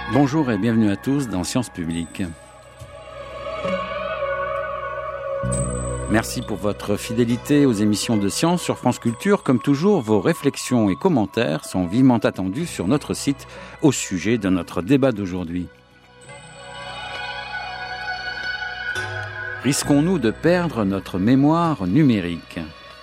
Bonjour et bienvenue à tous dans Sciences Publiques. Merci pour votre fidélité aux émissions de sciences sur France Culture. Comme toujours, vos réflexions et commentaires sont vivement attendus sur notre site au sujet de notre débat d'aujourd'hui. Risquons-nous de perdre notre mémoire numérique ?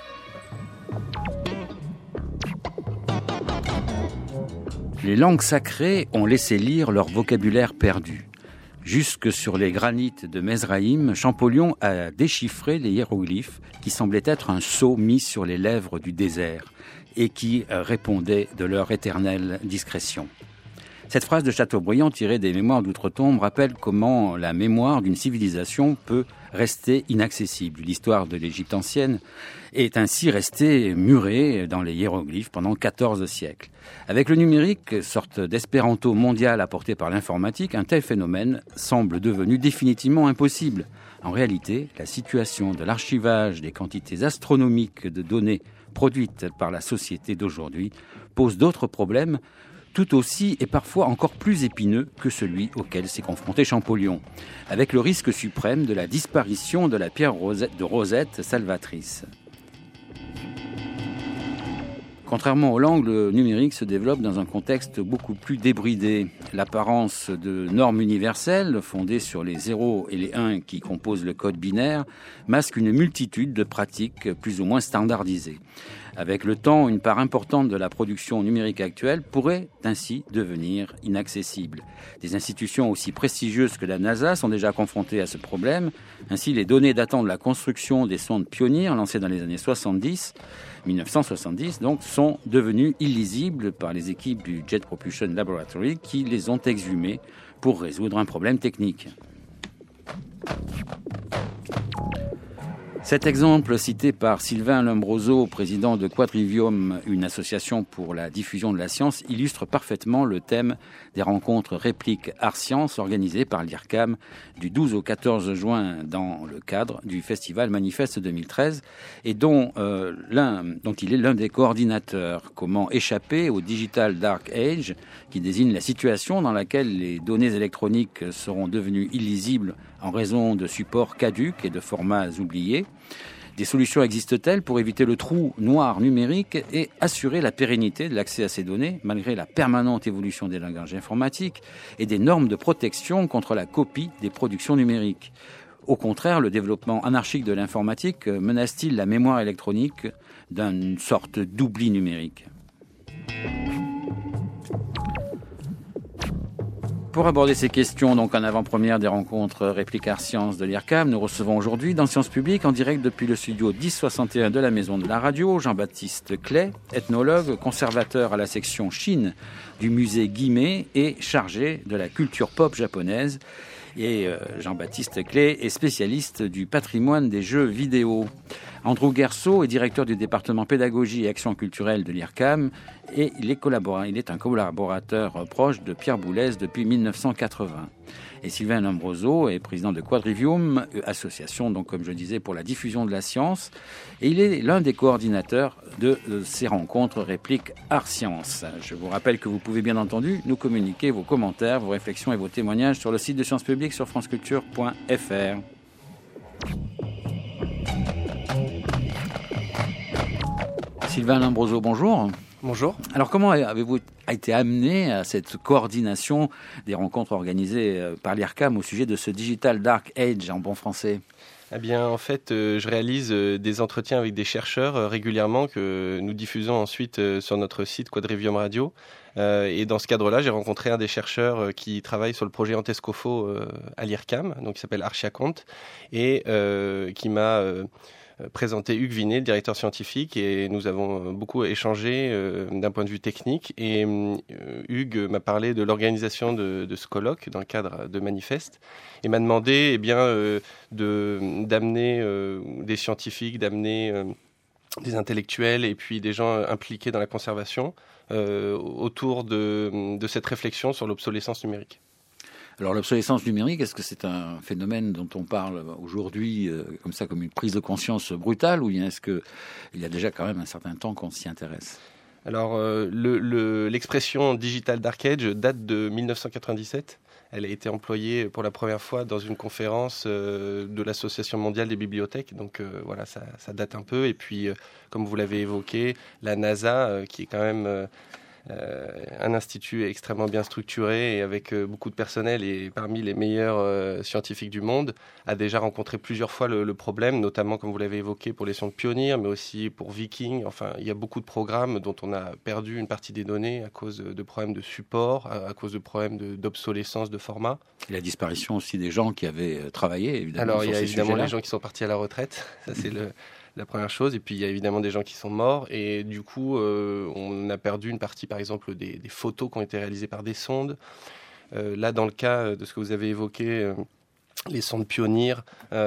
Les langues sacrées ont laissé lire leur vocabulaire perdu. Jusque sur les granites de Mezraïm, Champollion a déchiffré les hiéroglyphes qui semblaient être un sceau mis sur les lèvres du désert et qui répondaient de leur éternelle discrétion. Cette phrase de Chateaubriand tirée des Mémoires d'Outre-Tombe rappelle comment la mémoire d'une civilisation peut rester inaccessible. L'histoire de l'Égypte ancienne est ainsi restée murée dans les hiéroglyphes pendant 14 siècles. Avec le numérique, sorte d'espéranto mondial apporté par l'informatique, un tel phénomène semble devenu définitivement impossible. En réalité, la situation de l'archivage des quantités astronomiques de données produites par la société d'aujourd'hui pose d'autres problèmes tout aussi et parfois encore plus épineux que celui auquel s'est confronté Champollion, avec le risque suprême de la disparition de la pierre de Rosette salvatrice. Contrairement aux langues, le numérique se développe dans un contexte beaucoup plus débridé. L'apparence de normes universelles, fondées sur les 0 et les 1 qui composent le code binaire, masque une multitude de pratiques plus ou moins standardisées. Avec le temps, une part importante de la production numérique actuelle pourrait ainsi devenir inaccessible. Des institutions aussi prestigieuses que la NASA sont déjà confrontées à ce problème. Ainsi, les données datant de la construction des sondes Pioneer lancées dans les années 1970 donc, sont devenues illisibles par les équipes du Jet Propulsion Laboratory qui les ont exhumées pour résoudre un problème technique. Cet exemple cité par Sylvain Lombroso, président de Quadrivium, une association pour la diffusion de la science, illustre parfaitement le thème des rencontres répliques Art Science organisées par l'IRCAM du 12 au 14 juin dans le cadre du festival Manifeste 2013 et dont il est l'un des coordinateurs. Comment échapper au Digital Dark Age, qui désigne la situation dans laquelle les données électroniques seront devenues illisibles en raison de supports caducs et de formats oubliés. Des solutions existent-elles pour éviter le trou noir numérique et assurer la pérennité de l'accès à ces données, malgré la permanente évolution des langages informatiques et des normes de protection contre la copie des productions numériques ? Au contraire, le développement anarchique de l'informatique menace-t-il la mémoire électronique d'une sorte d'oubli numérique ? Pour aborder ces questions, donc en avant-première des rencontres Répliques Art Science de l'IRCAM, nous recevons aujourd'hui dans Sciences Publiques, en direct depuis le studio 1061 de la Maison de la Radio, Jean-Baptiste Clay, ethnologue, conservateur à la section Chine du musée Guimet et chargé de la culture pop japonaise. Et Jean-Baptiste Clay est spécialiste du patrimoine des jeux vidéo. Andrew Guerceau est directeur du département pédagogie et action culturelle de l'IRCAM et il est un collaborateur proche de Pierre Boulez depuis 1980. Et Sylvain Lombroso est président de Quadrivium, association, donc comme je disais, pour la diffusion de la science. Et il est l'un des coordinateurs de ces rencontres répliques Art Science. Je vous rappelle que vous pouvez bien entendu nous communiquer vos commentaires, vos réflexions et vos témoignages sur le site de Sciences Publiques sur franceculture.fr. Sylvain Lombroso, bonjour. Bonjour. Alors, comment avez-vous été amené à cette coordination des rencontres organisées par l'IRCAM au sujet de ce Digital Dark Age en bon français ? Eh bien, en fait, je réalise des entretiens avec des chercheurs régulièrement que nous diffusons ensuite sur notre site Quadrivium Radio. Et dans ce cadre-là, j'ai rencontré un des chercheurs qui travaille sur le projet Antescopho à l'IRCAM, donc qui s'appelle Archiacont, et qui m'a présenté Hugues Vinet, le directeur scientifique, et nous avons beaucoup échangé d'un point de vue technique. Et Hugues m'a parlé de l'organisation de ce colloque dans le cadre de Manifeste et m'a demandé d'amener des scientifiques, d'amener des intellectuels et puis des gens impliqués dans la conservation autour de cette réflexion sur l'obsolescence numérique. Alors l'obsolescence numérique, est-ce que c'est un phénomène dont on parle aujourd'hui comme ça, comme une prise de conscience brutale, ou bien est-ce qu'il y a déjà quand même un certain temps qu'on s'y intéresse ? Alors, l'expression Digital Dark Age date de 1997. Elle a été employée pour la première fois dans une conférence de l'Association mondiale des bibliothèques. Donc voilà, ça date un peu. Et puis, comme vous l'avez évoqué, la NASA, qui est quand même un institut extrêmement bien structuré et avec beaucoup de personnel et parmi les meilleurs scientifiques du monde, a déjà rencontré plusieurs fois le problème, notamment, comme vous l'avez évoqué, pour les sondes Pioneer, mais aussi pour Viking. Enfin, il y a beaucoup de programmes dont on a perdu une partie des données à cause de problèmes de support, à cause de problèmes d'obsolescence de format. Et la disparition aussi des gens qui avaient travaillé, évidemment. Alors, sur il y a ces évidemment sujets-là. les gens qui sont partis à la retraite. Ça, c'est la première chose. Et puis, il y a évidemment des gens qui sont morts. Et du coup, on a perdu une partie, par exemple, des photos qui ont été réalisées par des sondes. Là, dans le cas de ce que vous avez évoqué, les sondes Pioneer,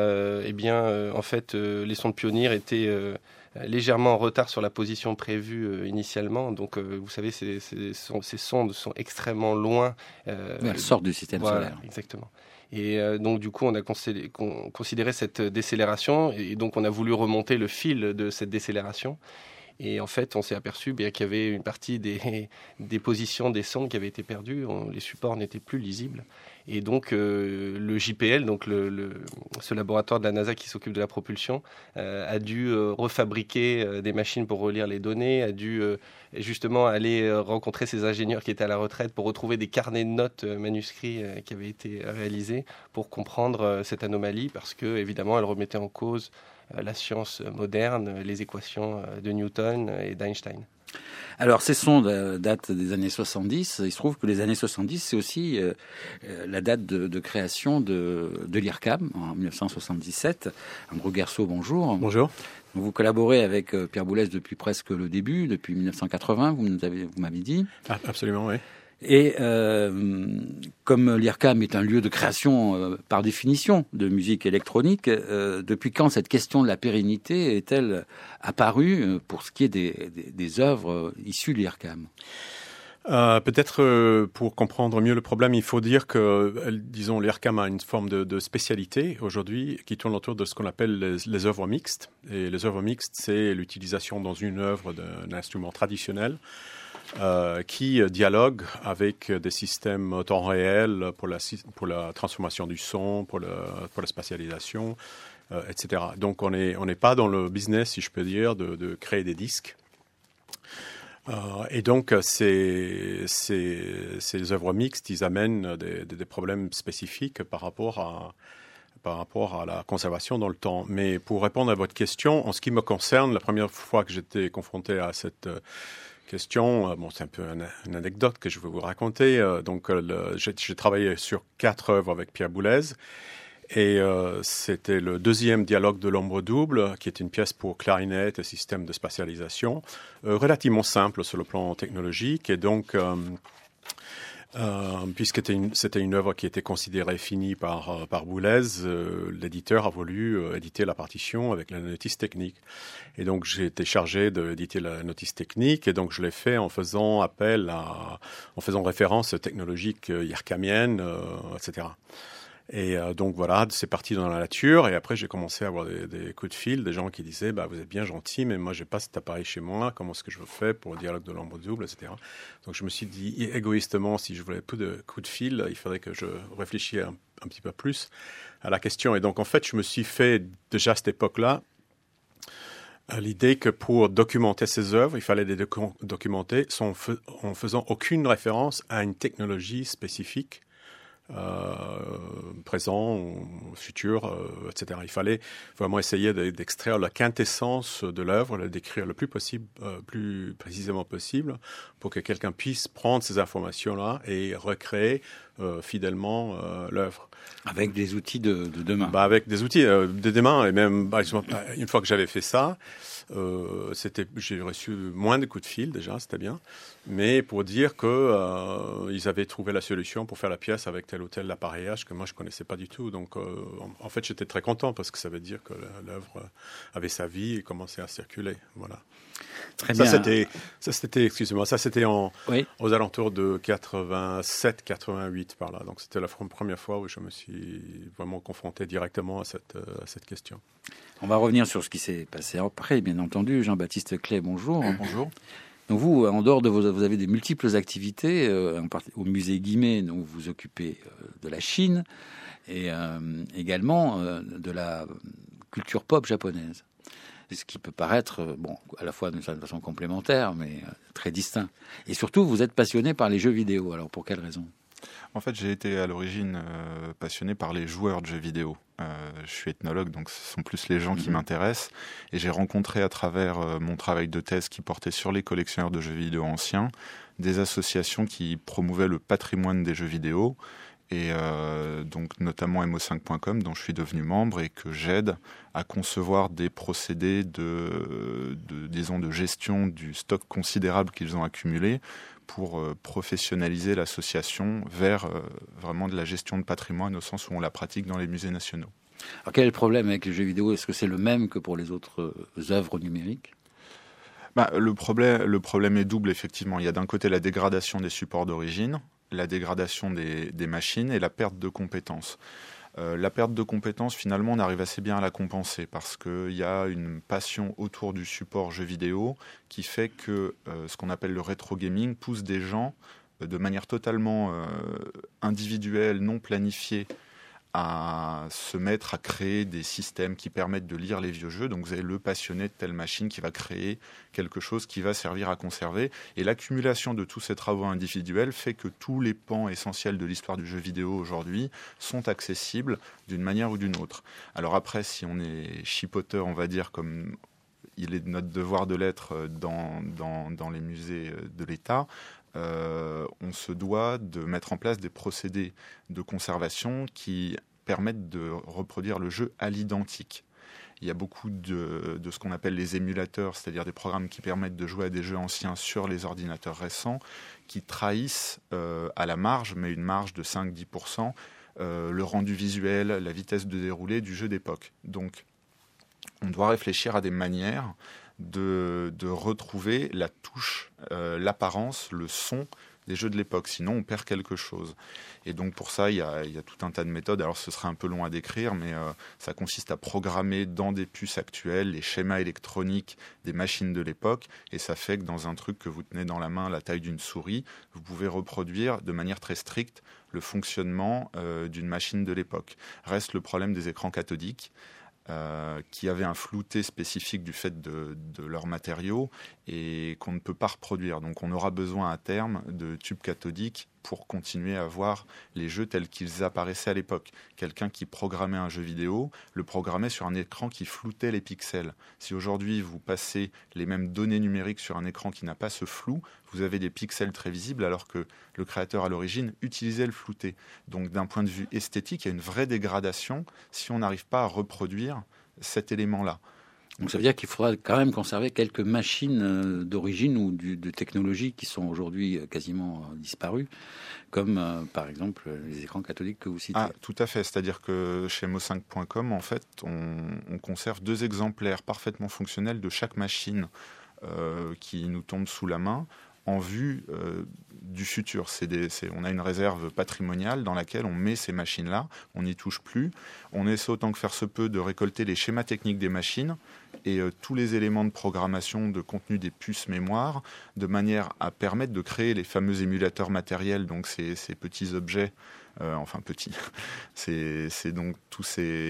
en fait, les sondes Pioneer étaient légèrement en retard sur la position prévue initialement. Donc, vous savez, ces sondes sont extrêmement loin. Elles sortent du système solaire. Exactement. Et donc, du coup, on a considéré cette décélération et donc on a voulu remonter le fil de cette décélération. Et en fait, on s'est aperçu qu'il y avait une partie des positions des sondes qui avaient été perdues. Les supports n'étaient plus lisibles. Et donc, le JPL, donc ce laboratoire de la NASA qui s'occupe de la propulsion, a dû refabriquer des machines pour relire les données, a dû justement aller rencontrer ces ingénieurs qui étaient à la retraite pour retrouver des carnets de notes manuscrits qui avaient été réalisés pour comprendre cette anomalie, parce que évidemment, elle remettait en cause la science moderne, les équations de Newton et d'Einstein. Alors, ces sondes datent des années 70. Il se trouve que les années 70, c'est aussi la date de création de l'IRCAM en 1977. Andrew Guerceau, bonjour. Bonjour. Vous collaborez avec Pierre Boulez depuis presque le début, depuis 1980, vous m'avez dit. Ah, absolument, oui. Et comme l'IRCAM est un lieu de création par définition de musique électronique, depuis quand cette question de la pérennité est-elle apparue pour ce qui est des œuvres issues de l'IRCAM ? Peut-être pour comprendre mieux le problème, il faut dire que, disons, l'IRCAM a une forme de spécialité aujourd'hui qui tourne autour de ce qu'on appelle les œuvres mixtes. Et les œuvres mixtes, c'est l'utilisation dans une œuvre d'un instrument traditionnel qui dialogue avec des systèmes en temps réel pour la transformation du son, pour la spatialisation, etc. Donc on n'est pas dans le business, si je peux dire, de créer des disques. Et donc ces œuvres mixtes, ils amènent des problèmes spécifiques par rapport à la conservation dans le temps. Mais pour répondre à votre question, en ce qui me concerne, la première fois que j'étais confronté à cette question, c'est un peu une anecdote que je vais vous raconter. J'ai travaillé sur 4 œuvres avec Pierre Boulez. Et c'était le deuxième dialogue de l'ombre double, qui est une pièce pour clarinette et système de spatialisation, relativement simple sur le plan technologique. Et donc, puisque c'était une œuvre qui était considérée finie par Boulez, l'éditeur a voulu éditer la partition avec la notice technique. Et donc j'ai été chargé d'éditer la notice technique, et donc je l'ai fait en faisant référence technologique IRCAMienne, etc. Et donc voilà, c'est parti dans la nature. Et après, j'ai commencé à avoir des coups de fil, des gens qui disaient vous êtes bien gentil, mais moi, j'ai pas cet appareil chez moi. Comment est-ce que je fais pour le dialogue de l'ombre double, etc. Donc je me suis dit égoïstement, si je voulais plus de coups de fil, il faudrait que je réfléchisse un petit peu plus à la question. Et donc en fait, je me suis fait déjà à cette époque-là l'idée que pour documenter ces œuvres, il fallait les documenter en faisant aucune référence à une technologie spécifique. Présent, futur, etc. Il fallait vraiment essayer d'extraire la quintessence de l'œuvre, la décrire le plus précisément possible, pour que quelqu'un puisse prendre ces informations-là et recréer fidèlement l'œuvre. Avec des outils de demain. Avec des outils de demain, et même une fois que j'avais fait ça, j'ai reçu moins de coups de fil déjà, c'était bien, mais pour dire que ils avaient trouvé la solution pour faire la pièce avec tel ou tel appareillage que moi je connaissais pas du tout. Donc en fait j'étais très content parce que ça veut dire que l'œuvre avait sa vie et commençait à circuler. Voilà. Très bien. Ça c'était aux alentours de 87-88 par là. Donc c'était la première fois où je me suis vraiment confronté directement à cette question. On va revenir sur ce qui s'est passé après, bien entendu. Jean-Baptiste Clay, bonjour. Bonjour. Donc vous, en dehors de vous avez des multiples activités, au musée Guimet, dont vous vous occupez de la Chine, et également de la culture pop japonaise. Ce qui peut paraître, à la fois d'une certaine façon complémentaire, mais très distinct. Et surtout, vous êtes passionné par les jeux vidéo. Alors, pour quelle raison ? En fait, j'ai été à l'origine passionné par les joueurs de jeux vidéo. Je suis ethnologue, donc ce sont plus les gens qui m'intéressent. Et j'ai rencontré à travers mon travail de thèse qui portait sur les collectionneurs de jeux vidéo anciens, des associations qui promouvaient le patrimoine des jeux vidéo. Et donc notamment mo5.com, dont je suis devenu membre et que j'aide à concevoir des procédés de gestion du stock considérable qu'ils ont accumulé pour professionnaliser l'association vers vraiment de la gestion de patrimoine au sens où on la pratique dans les musées nationaux. Alors quel est le problème avec les jeux vidéo ? Est-ce que c'est le même que pour les autres œuvres numériques ? Le problème est double, effectivement. Il y a d'un côté la dégradation des supports d'origine, la dégradation des machines et la perte de compétences. La perte de compétences, finalement, on arrive assez bien à la compenser parce qu'il y a une passion autour du support jeu vidéo qui fait que ce qu'on appelle le rétro gaming pousse des gens de manière totalement individuelle, non planifiée, à se mettre à créer des systèmes qui permettent de lire les vieux jeux. Donc vous avez le passionné de telle machine qui va créer quelque chose qui va servir à conserver. Et l'accumulation de tous ces travaux individuels fait que tous les pans essentiels de l'histoire du jeu vidéo aujourd'hui sont accessibles d'une manière ou d'une autre. Alors après, si on est chipoteur, on va dire, comme il est de notre devoir de l'être dans les musées de l'État, on se doit de mettre en place des procédés de conservation qui permettent de reproduire le jeu à l'identique. Il y a beaucoup de ce qu'on appelle les émulateurs, c'est-à-dire des programmes qui permettent de jouer à des jeux anciens sur les ordinateurs récents, qui trahissent à la marge, mais une marge de 5-10%, le rendu visuel, la vitesse de déroulé du jeu d'époque. Donc, on doit réfléchir à des manières de retrouver la touche, l'apparence, le son des jeux de l'époque. Sinon, on perd quelque chose. Et donc, pour ça, il y a tout un tas de méthodes. Alors, ce serait un peu long à décrire, mais ça consiste à programmer dans des puces actuelles les schémas électroniques des machines de l'époque. Et ça fait que dans un truc que vous tenez dans la main, la taille d'une souris, vous pouvez reproduire de manière très stricte le fonctionnement d'une machine de l'époque. Reste le problème des écrans cathodiques, qui avaient un flouté spécifique du fait de leurs matériaux et qu'on ne peut pas reproduire. Donc on aura besoin à terme de tubes cathodiques pour continuer à voir les jeux tels qu'ils apparaissaient à l'époque. Quelqu'un qui programmait un jeu vidéo le programmait sur un écran qui floutait les pixels. Si aujourd'hui vous passez les mêmes données numériques sur un écran qui n'a pas ce flou, vous avez des pixels très visibles alors que le créateur à l'origine utilisait le flouté. Donc d'un point de vue esthétique, il y a une vraie dégradation si on n'arrive pas à reproduire cet élément-là. Donc ça veut dire qu'il faudra quand même conserver quelques machines d'origine ou de technologie qui sont aujourd'hui quasiment disparues, comme par exemple les écrans cathodiques que vous citez. Ah, tout à fait. C'est-à-dire que chez mo5.com, en fait, on conserve 2 exemplaires parfaitement fonctionnels de chaque machine qui nous tombe sous la main en vue du futur. On a une réserve patrimoniale dans laquelle on met ces machines-là, on n'y touche plus. On essaie autant que faire se peut de récolter les schémas techniques des machines et tous les éléments de programmation de contenu des puces mémoire, de manière à permettre de créer les fameux émulateurs matériels, donc ces petits objets, petits, c'est donc tous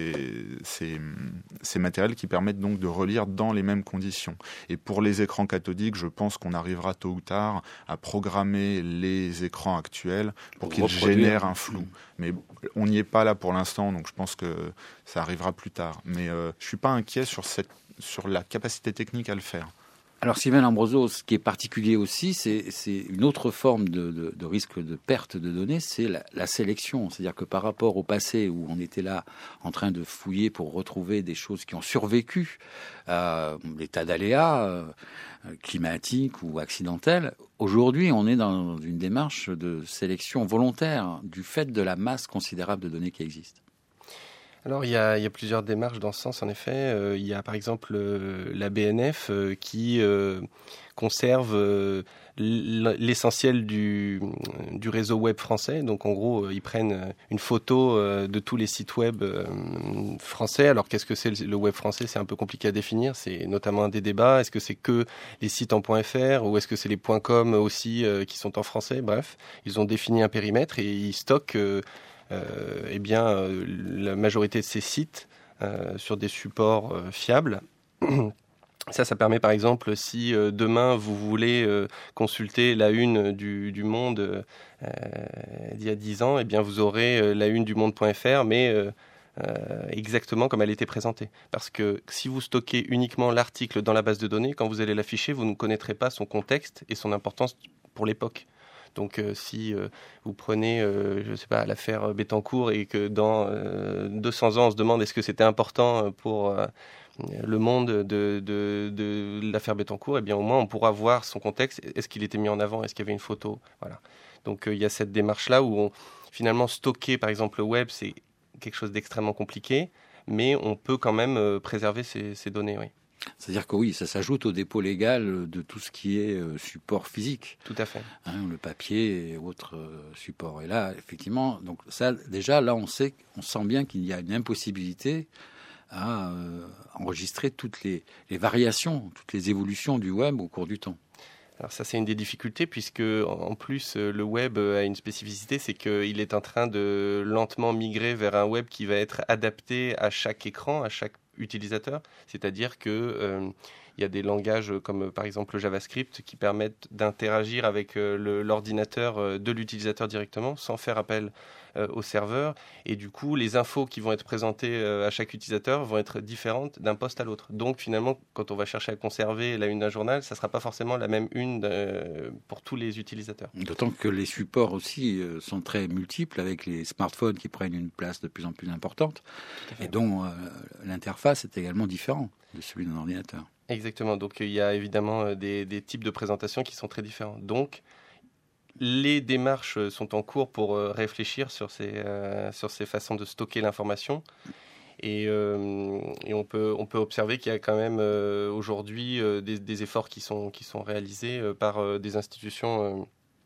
ces matériels qui permettent donc de relire dans les mêmes conditions. Et pour les écrans cathodiques, je pense qu'on arrivera tôt ou tard à programmer les écrans actuels pour qu'ils génèrent un flou. Mais on n'y est pas là pour l'instant, donc je pense que ça arrivera plus tard. Mais je ne suis pas inquiet sur la capacité technique à le faire. Alors Sylvain Lambroso, ce qui est particulier aussi, c'est une autre forme de risque de perte de données, c'est la sélection. C'est-à-dire que par rapport au passé où on était là en train de fouiller pour retrouver des choses qui ont survécu à l'état d'aléa climatique ou accidentel, aujourd'hui on est dans une démarche de sélection volontaire du fait de la masse considérable de données qui existent. Alors, il y a plusieurs démarches dans ce sens, en effet. Il y a par exemple la BNF qui conserve l'essentiel du réseau web français. Donc, en gros, ils prennent une photo de tous les sites web français. Alors, qu'est-ce que c'est le web français ? C'est un peu compliqué à définir. C'est notamment un des débats. Est-ce que c'est que les sites en .fr ou est-ce que c'est les .com aussi qui sont en français ? Bref, ils ont défini un périmètre et ils stockent la majorité de ces sites sur des supports fiables. Ça permet par exemple, si demain vous voulez consulter la une du Monde d'il y a 10 ans, eh bien vous aurez la une du Monde.fr, mais exactement comme elle était présentée. Parce que si vous stockez uniquement l'article dans la base de données, quand vous allez l'afficher, vous ne connaîtrez pas son contexte et son importance pour l'époque. Donc si vous prenez, je ne sais pas, l'affaire Bettencourt et que dans 200 ans on se demande est-ce que c'était important pour le monde de l'affaire Bettencourt, eh bien au moins on pourra voir son contexte. Est-ce qu'il était mis en avant ? Est-ce qu'il y avait une photo ? Voilà. Donc il y a cette démarche-là où finalement stocker par exemple le web, c'est quelque chose d'extrêmement compliqué, mais on peut quand même préserver ces données, oui. C'est-à-dire que oui, ça s'ajoute au dépôt légal de tout ce qui est support physique. Tout à fait. Le papier et autres supports. Et là, effectivement, donc ça, déjà, là, on sent bien qu'il y a une impossibilité à enregistrer toutes les variations, toutes les évolutions du web au cours du temps. Alors ça, c'est une des difficultés puisque, en plus, le web a une spécificité, c'est qu'il est en train de lentement migrer vers un web qui va être adapté à chaque écran, à chaque utilisateur. C'est-à-dire que il y a des langages comme par exemple le JavaScript qui permettent d'interagir avec l'ordinateur de l'utilisateur directement sans faire appel au serveur. Et du coup, les infos qui vont être présentées à chaque utilisateur vont être différentes d'un poste à l'autre. Donc finalement, quand on va chercher à conserver la une d'un journal, ça ne sera pas forcément la même une pour tous les utilisateurs. D'autant que les supports aussi sont très multiples avec les smartphones qui prennent une place de plus en plus importante et dont l'interface est également différente de celui d'un ordinateur. Exactement, donc il y a évidemment des types de présentations qui sont très différents. Donc les démarches sont en cours pour réfléchir sur ces façons de stocker l'information. Et on peut observer qu'il y a quand même aujourd'hui des efforts qui sont réalisés par des institutions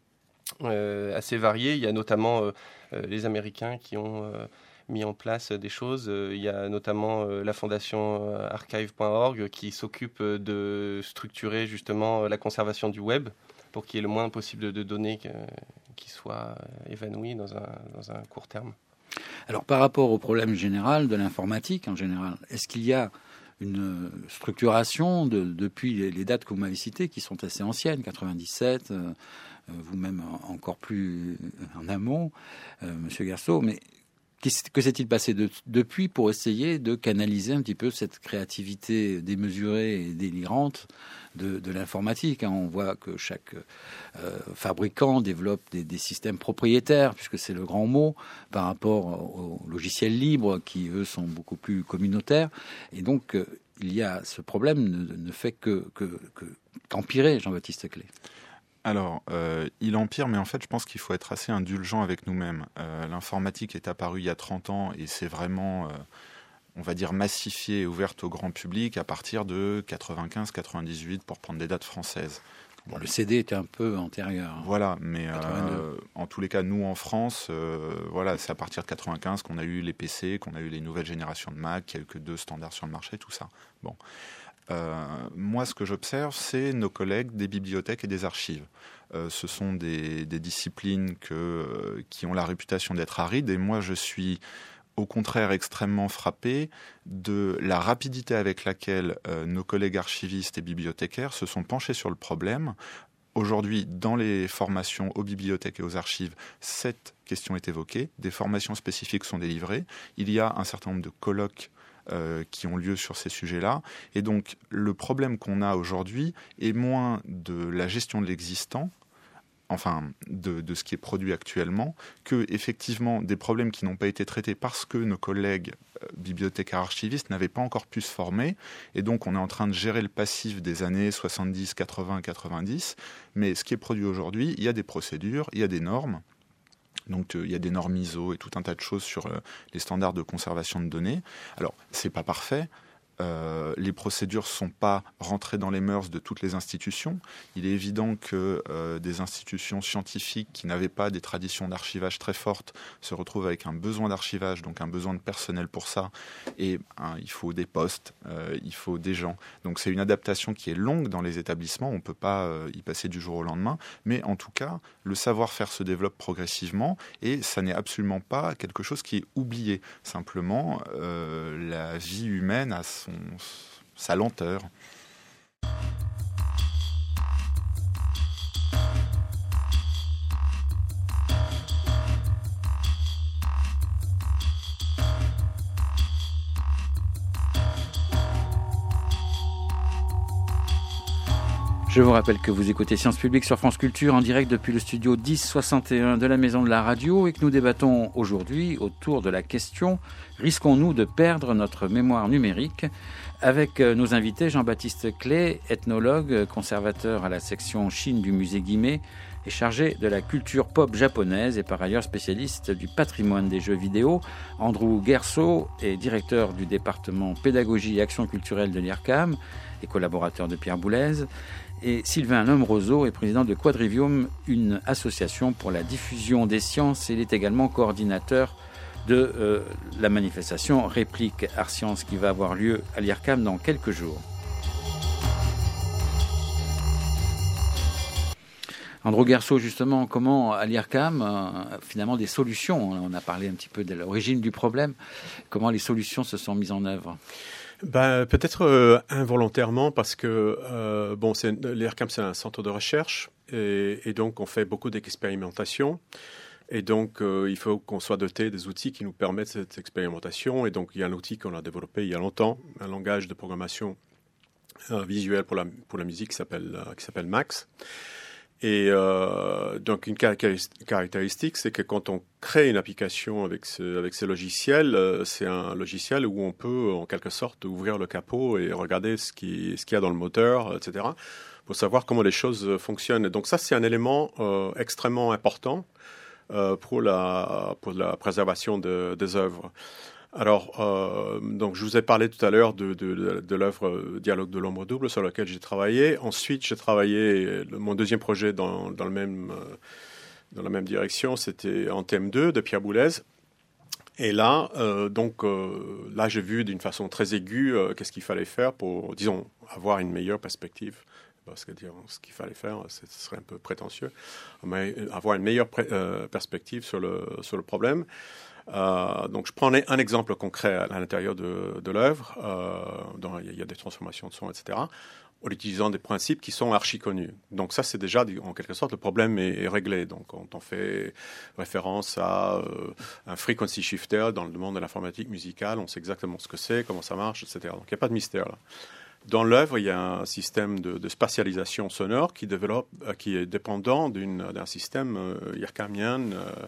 assez variées. Il y a notamment les Américains qui ont mis en place des choses. Il y a notamment la fondation archive.org qui s'occupe de structurer justement la conservation du web pour qu'il y ait le moins possible de données qui soient évanouies dans un court terme. Alors par rapport au problème général de l'informatique en général, est-ce qu'il y a une structuration depuis les dates que vous m'avez citées qui sont assez anciennes, 97, vous-même encore plus en amont, Monsieur Garceau, mais que s'est-il passé depuis pour essayer de canaliser un petit peu cette créativité démesurée et délirante de l'informatique ? On voit que chaque fabricant développe des systèmes propriétaires, puisque c'est le grand mot, par rapport aux logiciels libres qui, eux, sont beaucoup plus communautaires. Et donc, il y a ce problème ne fait qu'empirer, Jean-Baptiste Clé. Alors, il empire, mais en fait, je pense qu'il faut être assez indulgent avec nous-mêmes. L'informatique est apparue il y a 30 ans et c'est vraiment, on va dire, massifiée et ouverte au grand public à partir de 95-98 pour prendre des dates françaises. Bon, le CD était un peu antérieur. Voilà, mais en tous les cas, nous en France, voilà, c'est à partir de 95 qu'on a eu les PC, qu'on a eu les nouvelles générations de Mac, qu'il n'y a eu que 2 standards sur le marché, tout ça. Bon. Moi, ce que j'observe, c'est nos collègues des bibliothèques et des archives. Ce sont des disciplines qui ont la réputation d'être arides, et moi, je suis au contraire extrêmement frappé de la rapidité avec laquelle nos collègues archivistes et bibliothécaires se sont penchés sur le problème. Aujourd'hui, dans les formations aux bibliothèques et aux archives, cette question est évoquée, des formations spécifiques sont délivrées, il y a un certain nombre de colloques qui ont lieu sur ces sujets-là. Et donc, le problème qu'on a aujourd'hui est moins de la gestion de l'existant, enfin, de ce qui est produit actuellement, que, effectivement, des problèmes qui n'ont pas été traités parce que nos collègues bibliothécaires archivistes n'avaient pas encore pu se former. Et donc, on est en train de gérer le passif des années 70, 80, 90. Mais ce qui est produit aujourd'hui, il y a des procédures, il y a des normes. Donc il y a des normes ISO et tout un tas de choses sur les standards de conservation de données. Alors, c'est pas parfait. Les procédures sont pas rentrées dans les mœurs de toutes les institutions. Il est évident que des institutions scientifiques qui n'avaient pas des traditions d'archivage très fortes se retrouvent avec un besoin d'archivage, donc un besoin de personnel pour ça. Et il faut des postes, il faut des gens. Donc c'est une adaptation qui est longue dans les établissements. On peut pas y passer du jour au lendemain. Mais en tout cas, le savoir-faire se développe progressivement et ça n'est absolument pas quelque chose qui est oublié. Simplement, la vie humaine a sa lenteur. Je vous rappelle que vous écoutez Sciences Publiques sur France Culture en direct depuis le studio 1061 de la Maison de la Radio et que nous débattons aujourd'hui autour de la question « Risquons-nous de perdre notre mémoire numérique ?» avec nos invités Jean-Baptiste Clay, ethnologue, conservateur à la section Chine du musée Guimet et chargé de la culture pop japonaise et par ailleurs spécialiste du patrimoine des jeux vidéo, Andrew Guerceau est directeur du département pédagogie et action culturelle de l'IRCAM et collaborateur de Pierre Boulez, et Sylvain Lombroso est président de Quadrivium, une association pour la diffusion des sciences. Il est également coordinateur de la manifestation Réplique Art Science qui va avoir lieu à l'IRCAM dans quelques jours. Andrew Guerceau, justement, comment à l'IRCAM, finalement des solutions, on a parlé un petit peu de l'origine du problème, comment les solutions se sont mises en œuvre? Peut-être involontairement parce que l'IRCAM c'est un centre de recherche et donc on fait beaucoup d'expérimentation et donc il faut qu'on soit doté des outils qui nous permettent cette expérimentation et donc il y a un outil qu'on a développé il y a longtemps, un langage de programmation visuelle pour la musique qui s'appelle Max. Et donc une caractéristique, c'est que quand on crée une application avec ce logiciel, c'est un logiciel où on peut en quelque sorte ouvrir le capot et regarder ce qu'il y a dans le moteur, etc., pour savoir comment les choses fonctionnent. Et donc ça, c'est un élément extrêmement important pour la préservation des œuvres. Alors, donc je vous ai parlé tout à l'heure de l'œuvre Dialogue de l'ombre double sur laquelle j'ai travaillé. Ensuite, j'ai travaillé mon deuxième projet dans la même direction, c'était en thème 2 de Pierre Boulez. Et là, là, j'ai vu d'une façon très aiguë qu'est-ce qu'il fallait faire pour, disons, avoir une meilleure perspective. Parce que dire ce qu'il fallait faire, ce serait un peu prétentieux, mais avoir une meilleure perspective sur le problème. Donc, je prends un exemple concret à l'intérieur de l'œuvre, dont il y a des transformations de son, etc., en utilisant des principes qui sont archi connus. Donc, ça, c'est déjà, en quelque sorte, le problème est réglé. Donc, quand on fait référence à un frequency shifter dans le monde de l'informatique musicale, on sait exactement ce que c'est, comment ça marche, etc. Donc, il n'y a pas de mystère là. Dans l'œuvre, il y a un système de spatialisation sonore qui est dépendant d'un système IRCAMien.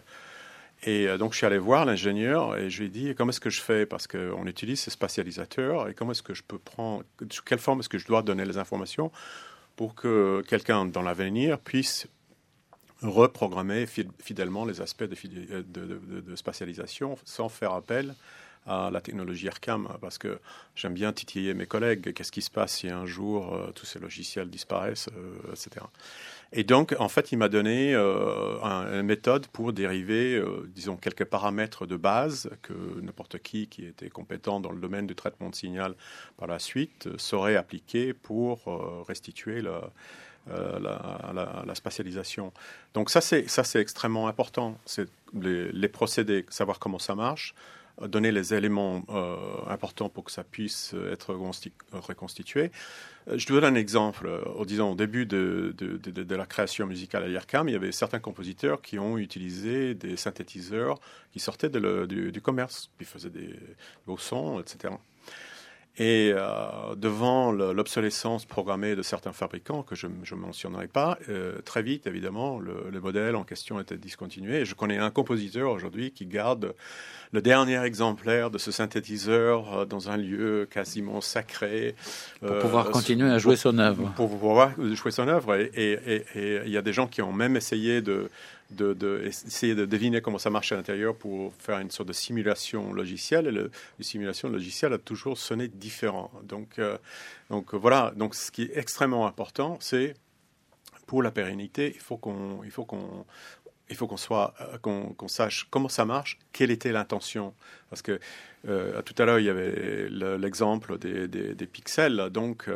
Et donc, je suis allé voir l'ingénieur et je lui ai dit comment est-ce que je fais parce qu'on utilise ces spatialisateurs et comment est-ce que je peux sous quelle forme est-ce que je dois donner les informations pour que quelqu'un dans l'avenir puisse reprogrammer fidèlement les aspects de spatialisation sans faire appel à la technologie IRCAM, parce que j'aime bien titiller mes collègues. Qu'est-ce qui se passe si un jour tous ces logiciels disparaissent, etc. Et donc, en fait, il m'a donné une méthode pour dériver, disons, quelques paramètres de base que n'importe qui était compétent dans le domaine du traitement de signal par la suite saurait appliquer pour restituer la spatialisation. Donc ça, c'est extrêmement important. C'est les procédés, savoir comment ça marche, donner les éléments importants pour que ça puisse être reconstitué. Je te donne un exemple. Disons, au début de la création musicale à l'IRCAM, il y avait certains compositeurs qui ont utilisé des synthétiseurs qui sortaient du commerce, qui faisaient des beaux sons, etc. Et devant l'obsolescence programmée de certains fabricants, que je ne mentionnerai pas, très vite, évidemment, le modèle en question était discontinué. Et je connais un compositeur aujourd'hui qui garde le dernier exemplaire de ce synthétiseur dans un lieu quasiment sacré. Pour pouvoir continuer à jouer son œuvre. Pour pouvoir jouer son œuvre. Et il y a des gens qui ont même essayé de essayer de deviner comment ça marche à l'intérieur pour faire une sorte de simulation logicielle. Et la simulation logicielle a toujours sonné différent. Donc voilà. Donc ce qui est extrêmement important, c'est pour la pérennité, il faut qu'on sache comment ça marche, quelle était l'intention. Parce que tout à l'heure, il y avait l'exemple des pixels. Donc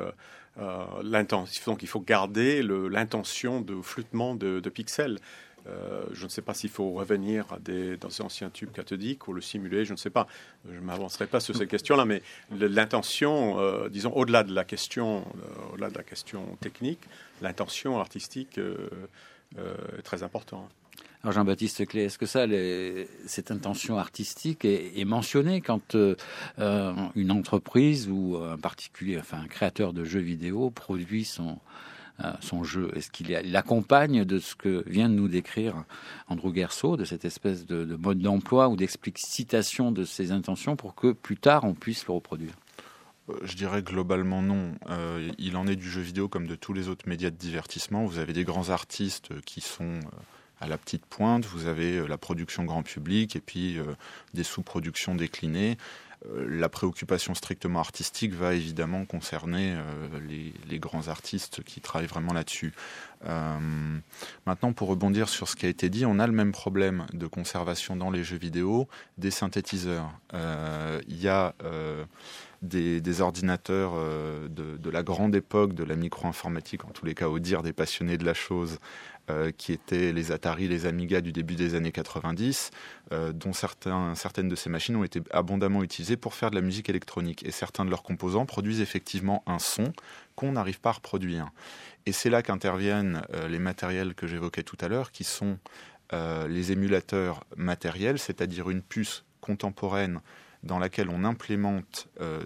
il faut garder l'intention de flûtement de pixels. Je ne sais pas s'il faut revenir dans ces anciens tubes cathodiques ou le simuler, je ne sais pas. Je ne m'avancerai pas sur ces questions-là, mais l'intention, disons, au-delà de la question technique, l'intention artistique est très importante. Alors Jean-Baptiste Clé, est-ce que cette intention artistique est mentionnée quand une entreprise ou un particulier, enfin un créateur de jeux vidéo produit son jeu? Est-ce qu'il accompagne de ce que vient de nous décrire Andrew Gersau, de cette espèce de mode d'emploi ou d'explicitation de ses intentions pour que plus tard on puisse le reproduire? Je dirais globalement non. Il en est du jeu vidéo comme de tous les autres médias de divertissement. Vous avez des grands artistes qui sont à la petite pointe, vous avez la production grand public et puis des sous-productions déclinées. La préoccupation strictement artistique va évidemment concerner les grands artistes qui travaillent vraiment là-dessus. Maintenant, pour rebondir sur ce qui a été dit, on a le même problème de conservation dans les jeux vidéo des synthétiseurs. Il y a des ordinateurs de la grande époque de la micro-informatique, en tous les cas au dire des passionnés de la chose, qui étaient les Atari, les Amiga du début des années 90, dont certaines de ces machines ont été abondamment utilisées pour faire de la musique électronique. Et certains de leurs composants produisent effectivement un son qu'on n'arrive pas à reproduire. Et c'est là qu'interviennent les matériels que j'évoquais tout à l'heure, qui sont les émulateurs matériels, c'est-à-dire une puce contemporaine dans laquelle on implémente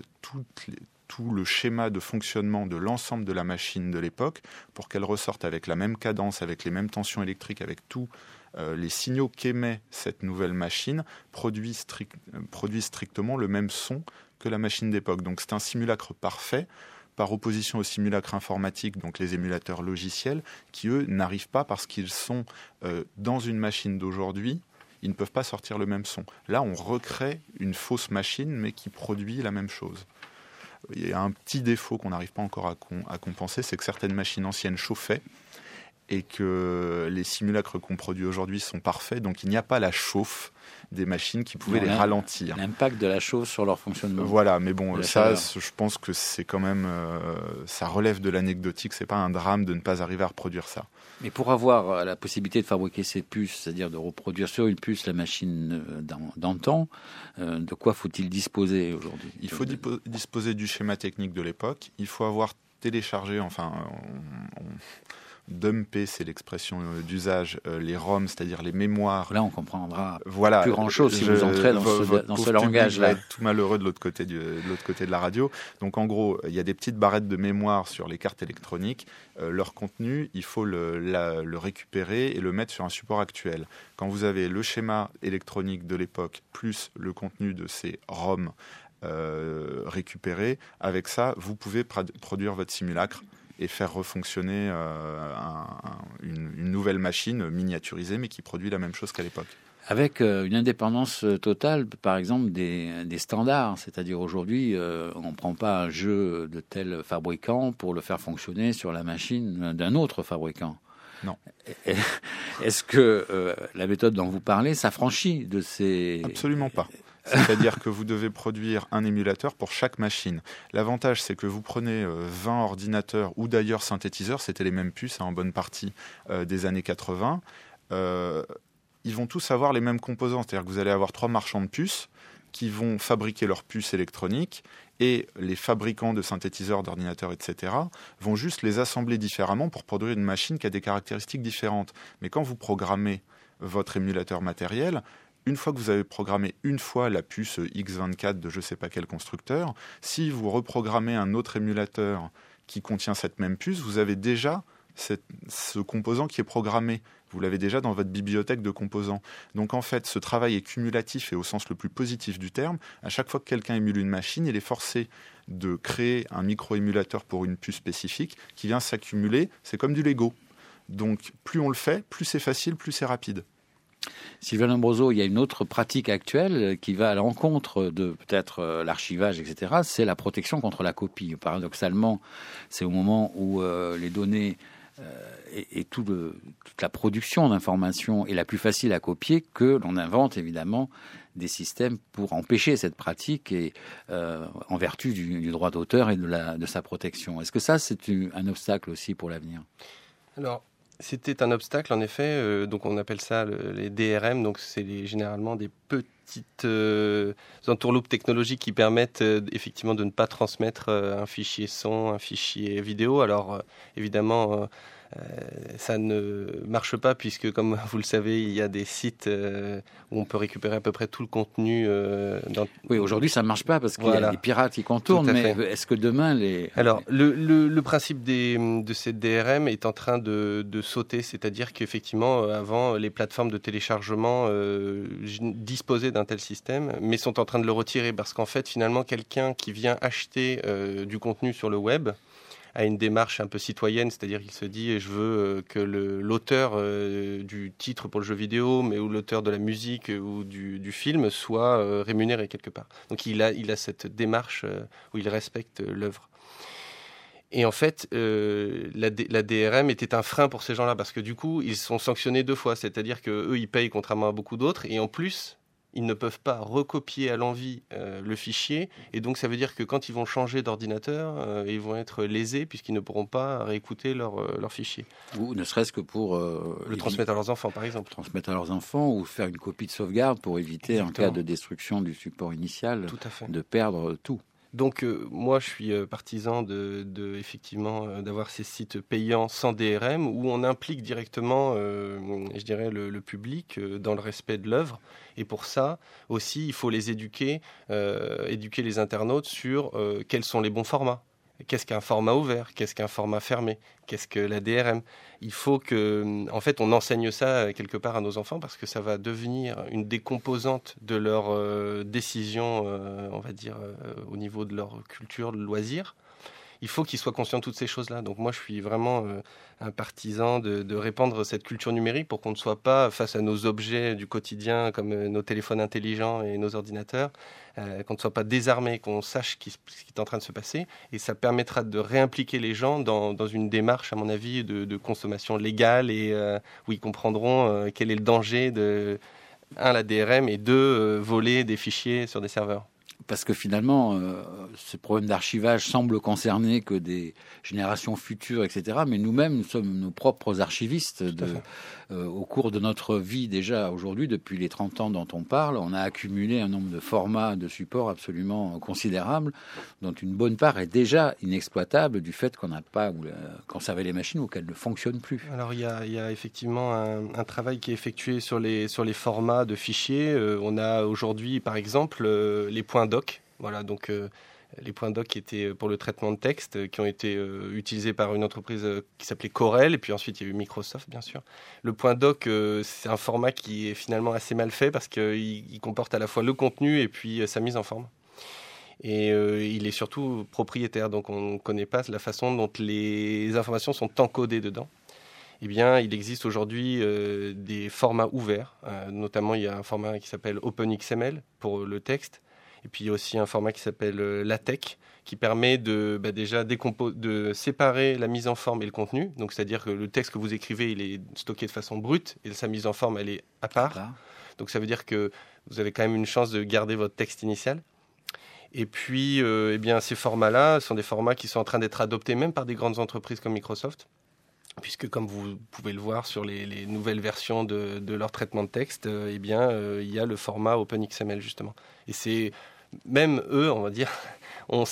tout le schéma de fonctionnement de l'ensemble de la machine de l'époque pour qu'elle ressorte avec la même cadence, avec les mêmes tensions électriques, avec tous les signaux qu'émet cette nouvelle machine, produit strictement le même son que la machine d'époque. Donc c'est un simulacre parfait, par opposition au simulacre informatique, donc les émulateurs logiciels, qui eux n'arrivent pas parce qu'ils sont dans une machine d'aujourd'hui. Ils ne peuvent pas sortir le même son. Là, on recrée une fausse machine, mais qui produit la même chose. Il y a un petit défaut qu'on n'arrive pas encore à compenser, c'est que certaines machines anciennes chauffaient et que les simulacres qu'on produit aujourd'hui sont parfaits, donc il n'y a pas la chauffe des machines qui pouvaient les ralentir. L'impact de la chauffe sur leur fonctionnement. Voilà, mais bon, ça, je pense que c'est quand même, ça relève de l'anecdotique, c'est pas un drame de ne pas arriver à reproduire ça. Mais pour avoir la possibilité de fabriquer ces puces, c'est-à-dire de reproduire sur une puce la machine d'antan, de quoi faut-il disposer aujourd'hui ? Il faut disposer du schéma technique de l'époque, il faut avoir téléchargé, dumper, c'est l'expression d'usage, les ROM, c'est-à-dire les mémoires. Là, on comprendra plus grand-chose si vous entrez dans ce langage-là. Va être tout malheureux de l'autre côté de la radio. Donc, en gros, il y a des petites barrettes de mémoire sur les cartes électroniques. Leur contenu, il faut le récupérer et le mettre sur un support actuel. Quand vous avez le schéma électronique de l'époque plus le contenu de ces ROM récupérés, avec ça, vous pouvez produire votre simulacre et faire refonctionner une nouvelle machine miniaturisée, mais qui produit la même chose qu'à l'époque. Avec une indépendance totale, par exemple, des standards. C'est-à-dire aujourd'hui, on ne prend pas un jeu de tel fabricant pour le faire fonctionner sur la machine d'un autre fabricant. Non. Est-ce que la méthode dont vous parlez s'affranchit de ces... Absolument pas. C'est-à-dire que vous devez produire un émulateur pour chaque machine. L'avantage, c'est que vous prenez 20 ordinateurs ou d'ailleurs synthétiseurs, c'était les mêmes puces en bonne partie des années 80. Ils vont tous avoir les mêmes composants. C'est-à-dire que vous allez avoir 3 marchands de puces qui vont fabriquer leurs puces électroniques et les fabricants de synthétiseurs, d'ordinateurs, etc. vont juste les assembler différemment pour produire une machine qui a des caractéristiques différentes. Mais quand vous programmez votre émulateur matériel, une fois que vous avez programmé une fois la puce X24 de je ne sais pas quel constructeur, si vous reprogrammez un autre émulateur qui contient cette même puce, vous avez déjà ce composant qui est programmé. Vous l'avez déjà dans votre bibliothèque de composants. Donc en fait, ce travail est cumulatif et au sens le plus positif du terme. À chaque fois que quelqu'un émule une machine, il est forcé de créer un micro-émulateur pour une puce spécifique qui vient s'accumuler. C'est comme du Lego. Donc plus on le fait, plus c'est facile, plus c'est rapide. Sylvain Lombroso, il y a une autre pratique actuelle qui va à l'encontre de peut-être l'archivage, etc. C'est la protection contre la copie. Paradoxalement, c'est au moment où les données et toute la production d'informations est la plus facile à copier que l'on invente évidemment des systèmes pour empêcher cette pratique et en vertu du droit d'auteur et de sa protection. Est-ce que ça, c'est un obstacle aussi pour l'avenir ? Alors, c'était un obstacle, en effet. Donc, on appelle ça les DRM. Donc, c'est généralement des petites entourloupes technologiques qui permettent effectivement de ne pas transmettre un fichier son, un fichier vidéo. Alors, évidemment, ça ne marche pas puisque, comme vous le savez, il y a des sites où on peut récupérer à peu près tout le contenu. Oui, aujourd'hui, ça ne marche pas parce qu'il y a des pirates qui contournent, mais est-ce que demain Alors, le principe de ces DRM est en train de sauter, c'est-à-dire qu'effectivement, avant, les plateformes de téléchargement disposaient d'un tel système, mais sont en train de le retirer parce qu'en fait, finalement, quelqu'un qui vient acheter du contenu sur le web a une démarche un peu citoyenne, c'est-à-dire qu'il se dit je veux que l'auteur du titre pour le jeu vidéo, mais ou l'auteur de la musique ou du film soit rémunéré quelque part. Donc il a cette démarche où il respecte l'œuvre. Et en fait, la DRM était un frein pour ces gens-là parce que du coup, ils sont sanctionnés 2 fois, c'est-à-dire qu'eux, ils payent contrairement à beaucoup d'autres, et en plus, ils ne peuvent pas recopier à l'envi le fichier. Et donc, ça veut dire que quand ils vont changer d'ordinateur, ils vont être lésés puisqu'ils ne pourront pas réécouter leur fichier. Ou ne serait-ce que pour... le transmettre à leurs enfants, par exemple. Transmettre à leurs enfants ou faire une copie de sauvegarde pour éviter, Exactement. En cas de destruction du support initial, Tout à fait. de perdre tout. Donc, moi, je suis partisan effectivement, d'avoir ces sites payants sans DRM où on implique directement, je dirais, le public dans le respect de l'œuvre. Et pour ça, aussi, il faut les éduquer les internautes sur quels sont les bons formats. Qu'est-ce qu'un format ouvert ? Qu'est-ce qu'un format fermé ? Qu'est-ce que la DRM ? Il faut que, en fait, on enseigne ça quelque part à nos enfants parce que ça va devenir une des composantes de leur décision, on va dire, au niveau de leur culture, de loisirs. Il faut qu'ils soient conscients de toutes ces choses-là. Donc moi, je suis vraiment un partisan de répandre cette culture numérique pour qu'on ne soit pas face à nos objets du quotidien comme nos téléphones intelligents et nos ordinateurs, qu'on ne soit pas désarmé, qu'on sache ce qui est en train de se passer. Et ça permettra de réimpliquer les gens dans une démarche, à mon avis, de consommation légale et où ils comprendront quel est le danger de, 1, la DRM et 2, voler des fichiers sur des serveurs. Parce que finalement, ce problème d'archivage semble concerner que des générations futures, etc. Mais nous-mêmes, nous sommes nos propres archivistes. Au cours de notre vie déjà aujourd'hui, depuis les 30 ans dont on parle, on a accumulé un nombre de formats de supports absolument considérable, dont une bonne part est déjà inexploitable du fait qu'on n'a pas conservé les machines ou qu'elles ne fonctionnent plus. Alors il y a effectivement un travail qui est effectué sur les formats de fichiers. On a aujourd'hui, par exemple, les points doc. Voilà, donc les points doc qui étaient pour le traitement de texte, qui ont été utilisés par une entreprise qui s'appelait Corel, et puis ensuite il y a eu Microsoft, bien sûr. Le point doc, c'est un format qui est finalement assez mal fait parce qu'il comporte à la fois le contenu et puis sa mise en forme. Et il est surtout propriétaire, donc on ne connaît pas la façon dont les informations sont encodées dedans. Eh bien, il existe aujourd'hui des formats ouverts, notamment il y a un format qui s'appelle OpenXML pour le texte, et puis il y a aussi un format qui s'appelle LaTeX, qui permet déjà de séparer la mise en forme et le contenu. Donc, c'est-à-dire que le texte que vous écrivez, il est stocké de façon brute, et sa mise en forme, elle est à part. Donc, ça veut dire que vous avez quand même une chance de garder votre texte initial. Et puis, eh bien, ces formats-là sont des formats qui sont en train d'être adoptés même par des grandes entreprises comme Microsoft, puisque comme vous pouvez le voir sur les nouvelles versions de leur traitement de texte, eh bien, il y a le format OpenXML, justement. Et c'est même eux, on va dire, ont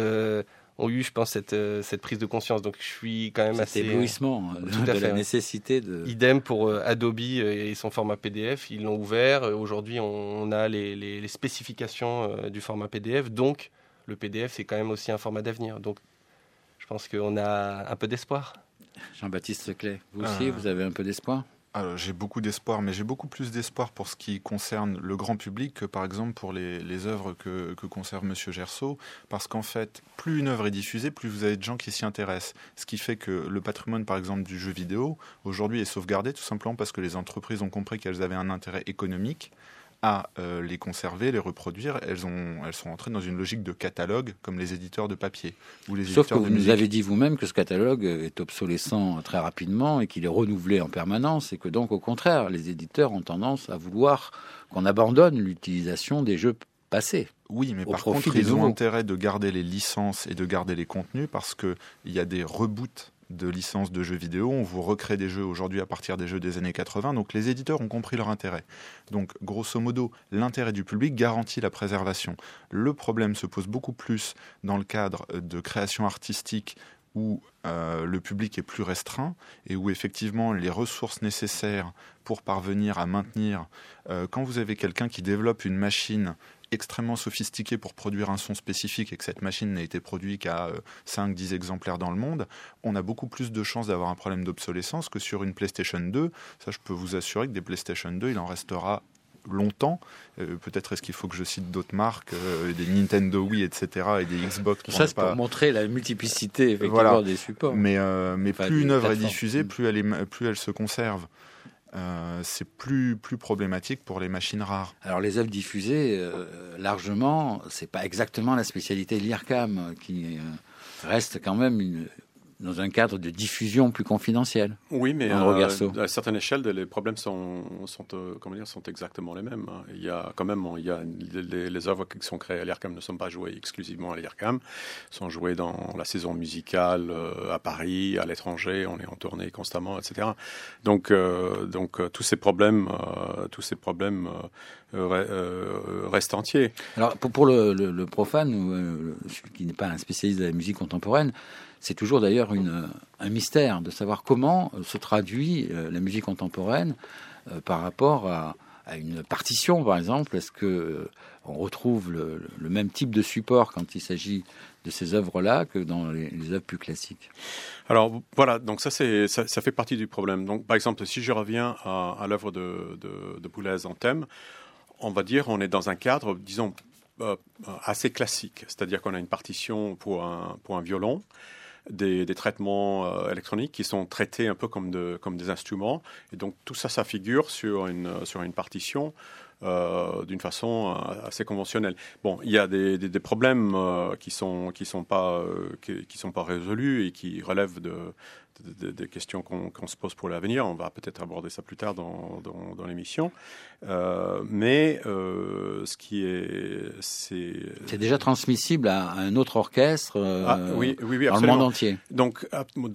eu, je pense, cette prise de conscience. Donc, je suis quand même assez... Cet éblouissement de la nécessité de... Idem pour Adobe et son format PDF. Ils l'ont ouvert. Aujourd'hui, on a les spécifications du format PDF. Donc, le PDF, c'est quand même aussi un format d'avenir. Donc, je pense qu'on a un peu d'espoir. Jean-Baptiste Seclet, vous aussi, vous avez un peu d'espoir ? Alors, j'ai beaucoup d'espoir, mais j'ai beaucoup plus d'espoir pour ce qui concerne le grand public que par exemple pour les œuvres que conserve Monsieur Gerceau, parce qu'en fait, plus une œuvre est diffusée, plus vous avez de gens qui s'y intéressent. Ce qui fait que le patrimoine, par exemple, du jeu vidéo, aujourd'hui est sauvegardé tout simplement parce que les entreprises ont compris qu'elles avaient un intérêt économique à les conserver, les reproduire. Elles sont entrées dans une logique de catalogue, comme les éditeurs de papier. Ou les Sauf que éditeurs vous de nous musique. avez dit vous-même que ce catalogue est obsolescent très rapidement et qu'il est renouvelé en permanence et que donc, au contraire, les éditeurs ont tendance à vouloir qu'on abandonne l'utilisation des jeux passés. Oui, mais au par profit contre, des ils ont nouveaux. intérêt de garder les licences et de garder les contenus parce qu'il y a des reboots de licences de jeux vidéo. On vous recrée des jeux aujourd'hui à partir des jeux des années 80. Donc les éditeurs ont compris leur intérêt. Donc grosso modo, l'intérêt du public garantit la préservation. Le problème se pose beaucoup plus dans le cadre de création artistique où le public est plus restreint et où effectivement les ressources nécessaires pour parvenir à maintenir... quand vous avez quelqu'un qui développe une machine extrêmement sophistiquée pour produire un son spécifique et que cette machine n'a été produite qu'à 5-10 exemplaires dans le monde, on a beaucoup plus de chances d'avoir un problème d'obsolescence que sur une PlayStation 2. Ça, je peux vous assurer que des PlayStation 2, il en restera longtemps. Peut-être est-ce qu'il faut que je cite d'autres marques, des Nintendo Wii, etc., et des Xbox. Ça, c'est pour montrer la multiplicité effectivement des supports. Mais Enfin, plus une œuvre est plateformes. diffusée, plus elle se conserve. C'est plus problématique pour les machines rares. Alors les œuvres diffusées, largement, c'est pas exactement la spécialité de l'IRCAM, qui reste quand même dans un cadre de diffusion plus confidentiel. Oui, mais Andrew Gerceau. à certaines échelles, les problèmes sont exactement les mêmes. Il y a quand même, les œuvres qui sont créées à l'IRCAM ne sont pas jouées exclusivement à l'IRCAM, sont jouées dans la saison musicale à Paris, à l'étranger, on est en tournée constamment, etc. Donc tous ces problèmes restent entiers. Alors pour le profane, ou celui qui n'est pas un spécialiste de la musique contemporaine, c'est toujours d'ailleurs un mystère de savoir comment se traduit la musique contemporaine par rapport à une partition, par exemple. Est-ce que on retrouve le même type de support quand il s'agit de ces œuvres-là que dans les œuvres plus classiques? Alors voilà, donc ça fait partie du problème. Donc par exemple, si je reviens à l'œuvre de Boulez en thème, on va dire on est dans un cadre, disons, assez classique, c'est-à-dire qu'on a une partition pour un violon, des traitements électroniques qui sont traités un peu comme des instruments, et donc tout ça figure sur une partition d'une façon assez conventionnelle. Bon, il y a des problèmes qui sont pas résolus et qui relèvent des questions qu'on se pose pour l'avenir. On va peut-être aborder ça plus tard dans l'émission. Mais ce qui c'est déjà transmissible à un autre orchestre oui, dans le monde entier. Donc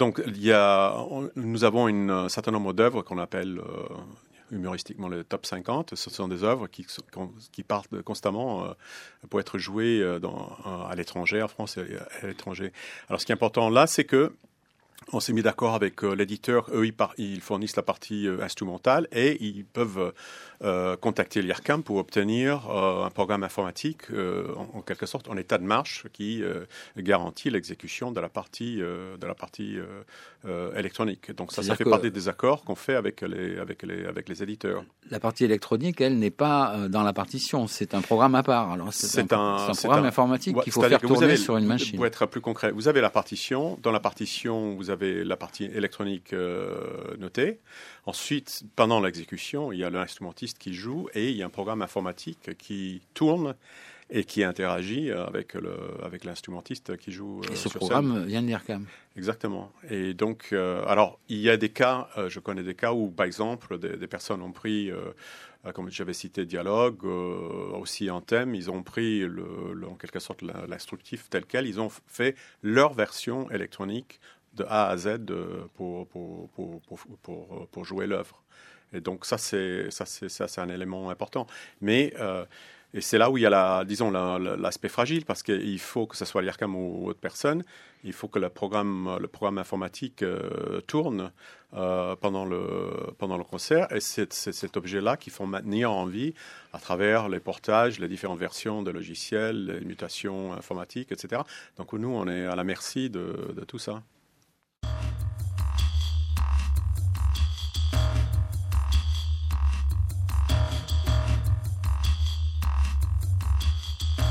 nous avons un certain nombre d'œuvres qu'on appelle humoristiquement le top 50. Ce sont des œuvres qui partent constamment pour être jouées à l'étranger, en France et à l'étranger. Alors ce qui est important là, c'est que on s'est mis d'accord avec l'éditeur. Eux, ils fournissent la partie instrumentale et ils peuvent contacter l'IRCAM pour obtenir un programme informatique, en quelque sorte, en état de marche, qui garantit l'exécution de la partie électronique. Donc ça fait partie des accords qu'on fait avec les éditeurs. La partie électronique, elle, n'est pas dans la partition. C'est un programme à part. Alors c'est un programme informatique qu'il faut faire tourner sur une machine. Pour être plus concret, vous avez la partition. Dans la partition, vous avez la partie électronique notée. Ensuite, pendant l'exécution, il y a l'instrumentiste qui joue et il y a un programme informatique qui tourne et qui interagit avec l'instrumentiste qui joue et ce sur programme scène. vient de l'IRCAM. Exactement. Et donc, alors, il y a des cas, je connais des cas où, par exemple, des personnes ont pris, comme j'avais cité Dialogue, aussi en thème, ils ont pris, en quelque sorte, l'instructif tel quel, ils ont fait leur version électronique de A à Z pour jouer l'œuvre. Et donc, ça, c'est un élément important. Mais... et c'est là où il y a l'aspect fragile, parce qu'il faut que ce soit l'IRCAM ou autre personne, il faut que le programme informatique tourne pendant le concert, et c'est cet objet-là qu'il faut maintenir en vie à travers les portages, les différentes versions de logiciels, les mutations informatiques, etc. Donc nous, on est à la merci de tout ça.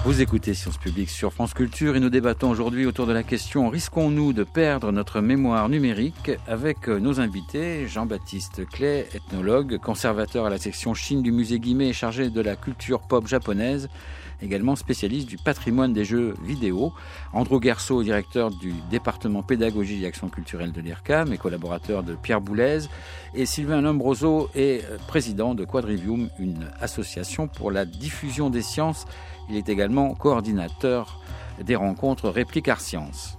Vous écoutez Sciences Publiques sur France Culture et nous débattons aujourd'hui autour de la question « Risquons-nous de perdre notre mémoire numérique ?» avec nos invités, Jean-Baptiste Clay, ethnologue, conservateur à la section Chine du musée Guimet et chargé de la culture pop japonaise, également spécialiste du patrimoine des jeux vidéo, Andrew Guerceau, directeur du département pédagogie et action culturelle de l'IRCAM et collaborateur de Pierre Boulez, et Sylvain Lombroso est président de Quadrivium, une association pour la diffusion des sciences. Il est également coordinateur des rencontres Réplicar Science.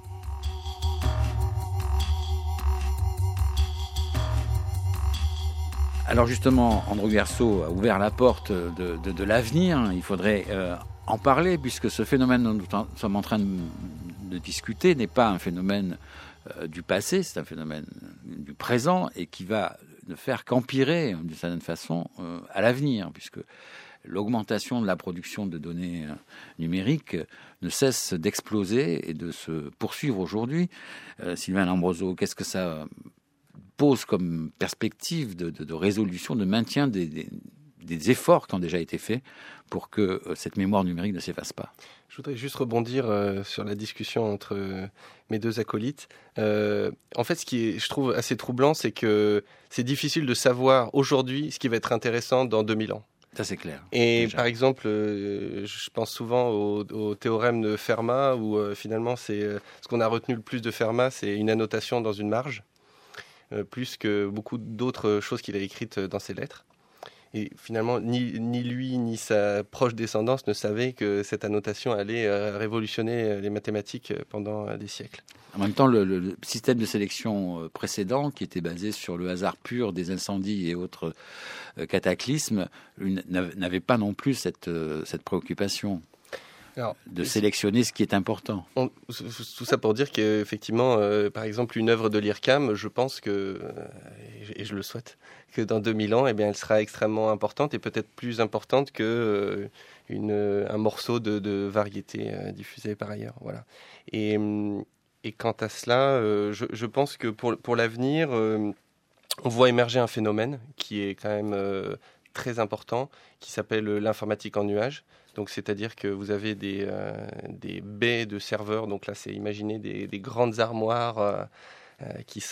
Alors justement, Andrew Guerceau a ouvert la porte de l'avenir. Il faudrait en parler, puisque ce phénomène dont nous sommes en train de discuter n'est pas un phénomène du passé, c'est un phénomène du présent et qui va ne faire qu'empirer d'une certaine façon à l'avenir, puisque l'augmentation de la production de données numériques ne cesse d'exploser et de se poursuivre aujourd'hui. Sylvain Lombroso, qu'est-ce que ça pose comme perspective de résolution, de maintien des efforts qui ont déjà été faits pour que cette mémoire numérique ne s'efface pas? Je voudrais juste rebondir sur la discussion entre mes deux acolytes. En fait, ce qui est, je trouve, assez troublant, c'est que c'est difficile de savoir aujourd'hui ce qui va être intéressant dans 2000 ans. Ça, c'est clair. Et déjà. Par exemple, je pense souvent au théorème de Fermat, où finalement, ce qu'on a retenu le plus de Fermat, c'est une annotation dans une marge, plus que beaucoup d'autres choses qu'il a écrites dans ses lettres. Et finalement, ni lui, ni sa proche descendance ne savaient que cette annotation allait révolutionner les mathématiques pendant des siècles. En même temps, le système de sélection précédent, qui était basé sur le hasard pur des incendies et autres cataclysmes, n'avait pas non plus cette préoccupation de sélectionner ce qui est important. Tout ça pour dire qu'effectivement, par exemple, une œuvre de l'IRCAM, je pense que, et je le souhaite, que dans 2000 ans, eh bien, elle sera extrêmement importante et peut-être plus importante que un morceau de variété diffusé par ailleurs. Voilà. Et quant à cela, je pense que pour l'avenir, on voit émerger un phénomène qui est quand même très important, qui s'appelle l'informatique en nuage. Donc, c'est-à-dire que vous avez des baies de serveurs. Donc là, c'est imaginer des grandes armoires qui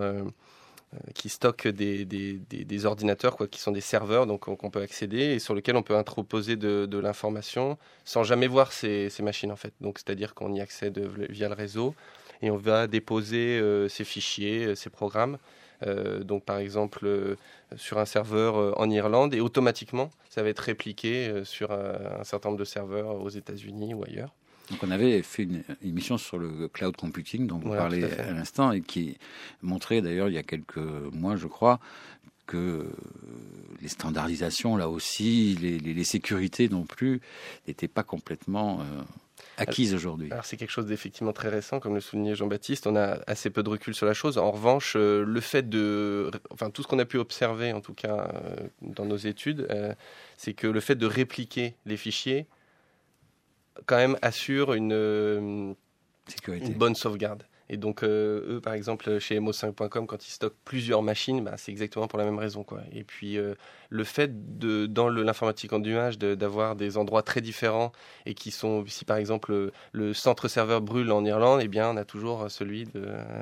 stockent des ordinateurs, qui sont des serveurs, donc qu'on peut accéder et sur lesquels on peut interposer de l'information sans jamais voir ces machines en fait. Donc, c'est-à-dire qu'on y accède via le réseau et on va déposer ces fichiers, ces programmes. Donc par exemple sur un serveur en Irlande et automatiquement ça va être répliqué sur un certain nombre de serveurs aux États-Unis ou ailleurs. Donc on avait fait une émission sur le cloud computing dont vous parlez à l'instant et qui montrait d'ailleurs il y a quelques mois je crois que les standardisations là aussi, les sécurités non plus n'étaient pas complètement acquise aujourd'hui. Alors c'est quelque chose d'effectivement très récent, comme le soulignait Jean-Baptiste. On a assez peu de recul sur la chose. En revanche, le fait tout ce qu'on a pu observer, en tout cas dans nos études, c'est que le fait de répliquer les fichiers, quand même, assure une bonne sauvegarde. Et donc, eux, par exemple, chez mo5.com, quand ils stockent plusieurs machines, c'est exactement pour la même raison, quoi. Et puis, le fait, dans l'informatique en nuage, d'avoir des endroits très différents et qui sont, si par exemple, le centre serveur brûle en Irlande, eh bien, on a toujours celui de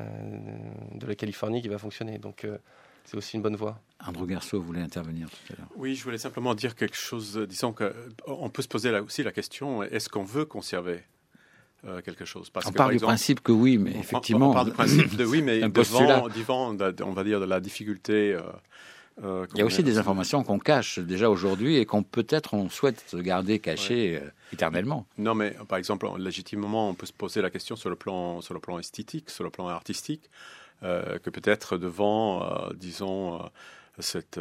la Californie qui va fonctionner. Donc, c'est aussi une bonne voie. Andrew Guerceau voulait intervenir tout à l'heure. Oui, je voulais simplement dire quelque chose. Disons qu'on peut se poser là aussi la question, est-ce qu'on veut conserver quelque chose? Parce on parle du principe que oui, mais effectivement... On parle du principe de oui, mais devant, on va dire, de la difficulté... il y a aussi des informations qu'on cache déjà aujourd'hui et qu'on peut-être on souhaite garder cachées éternellement. Non, mais par exemple, légitimement, on peut se poser la question sur le plan esthétique, sur le plan artistique, que peut-être devant, disons... cette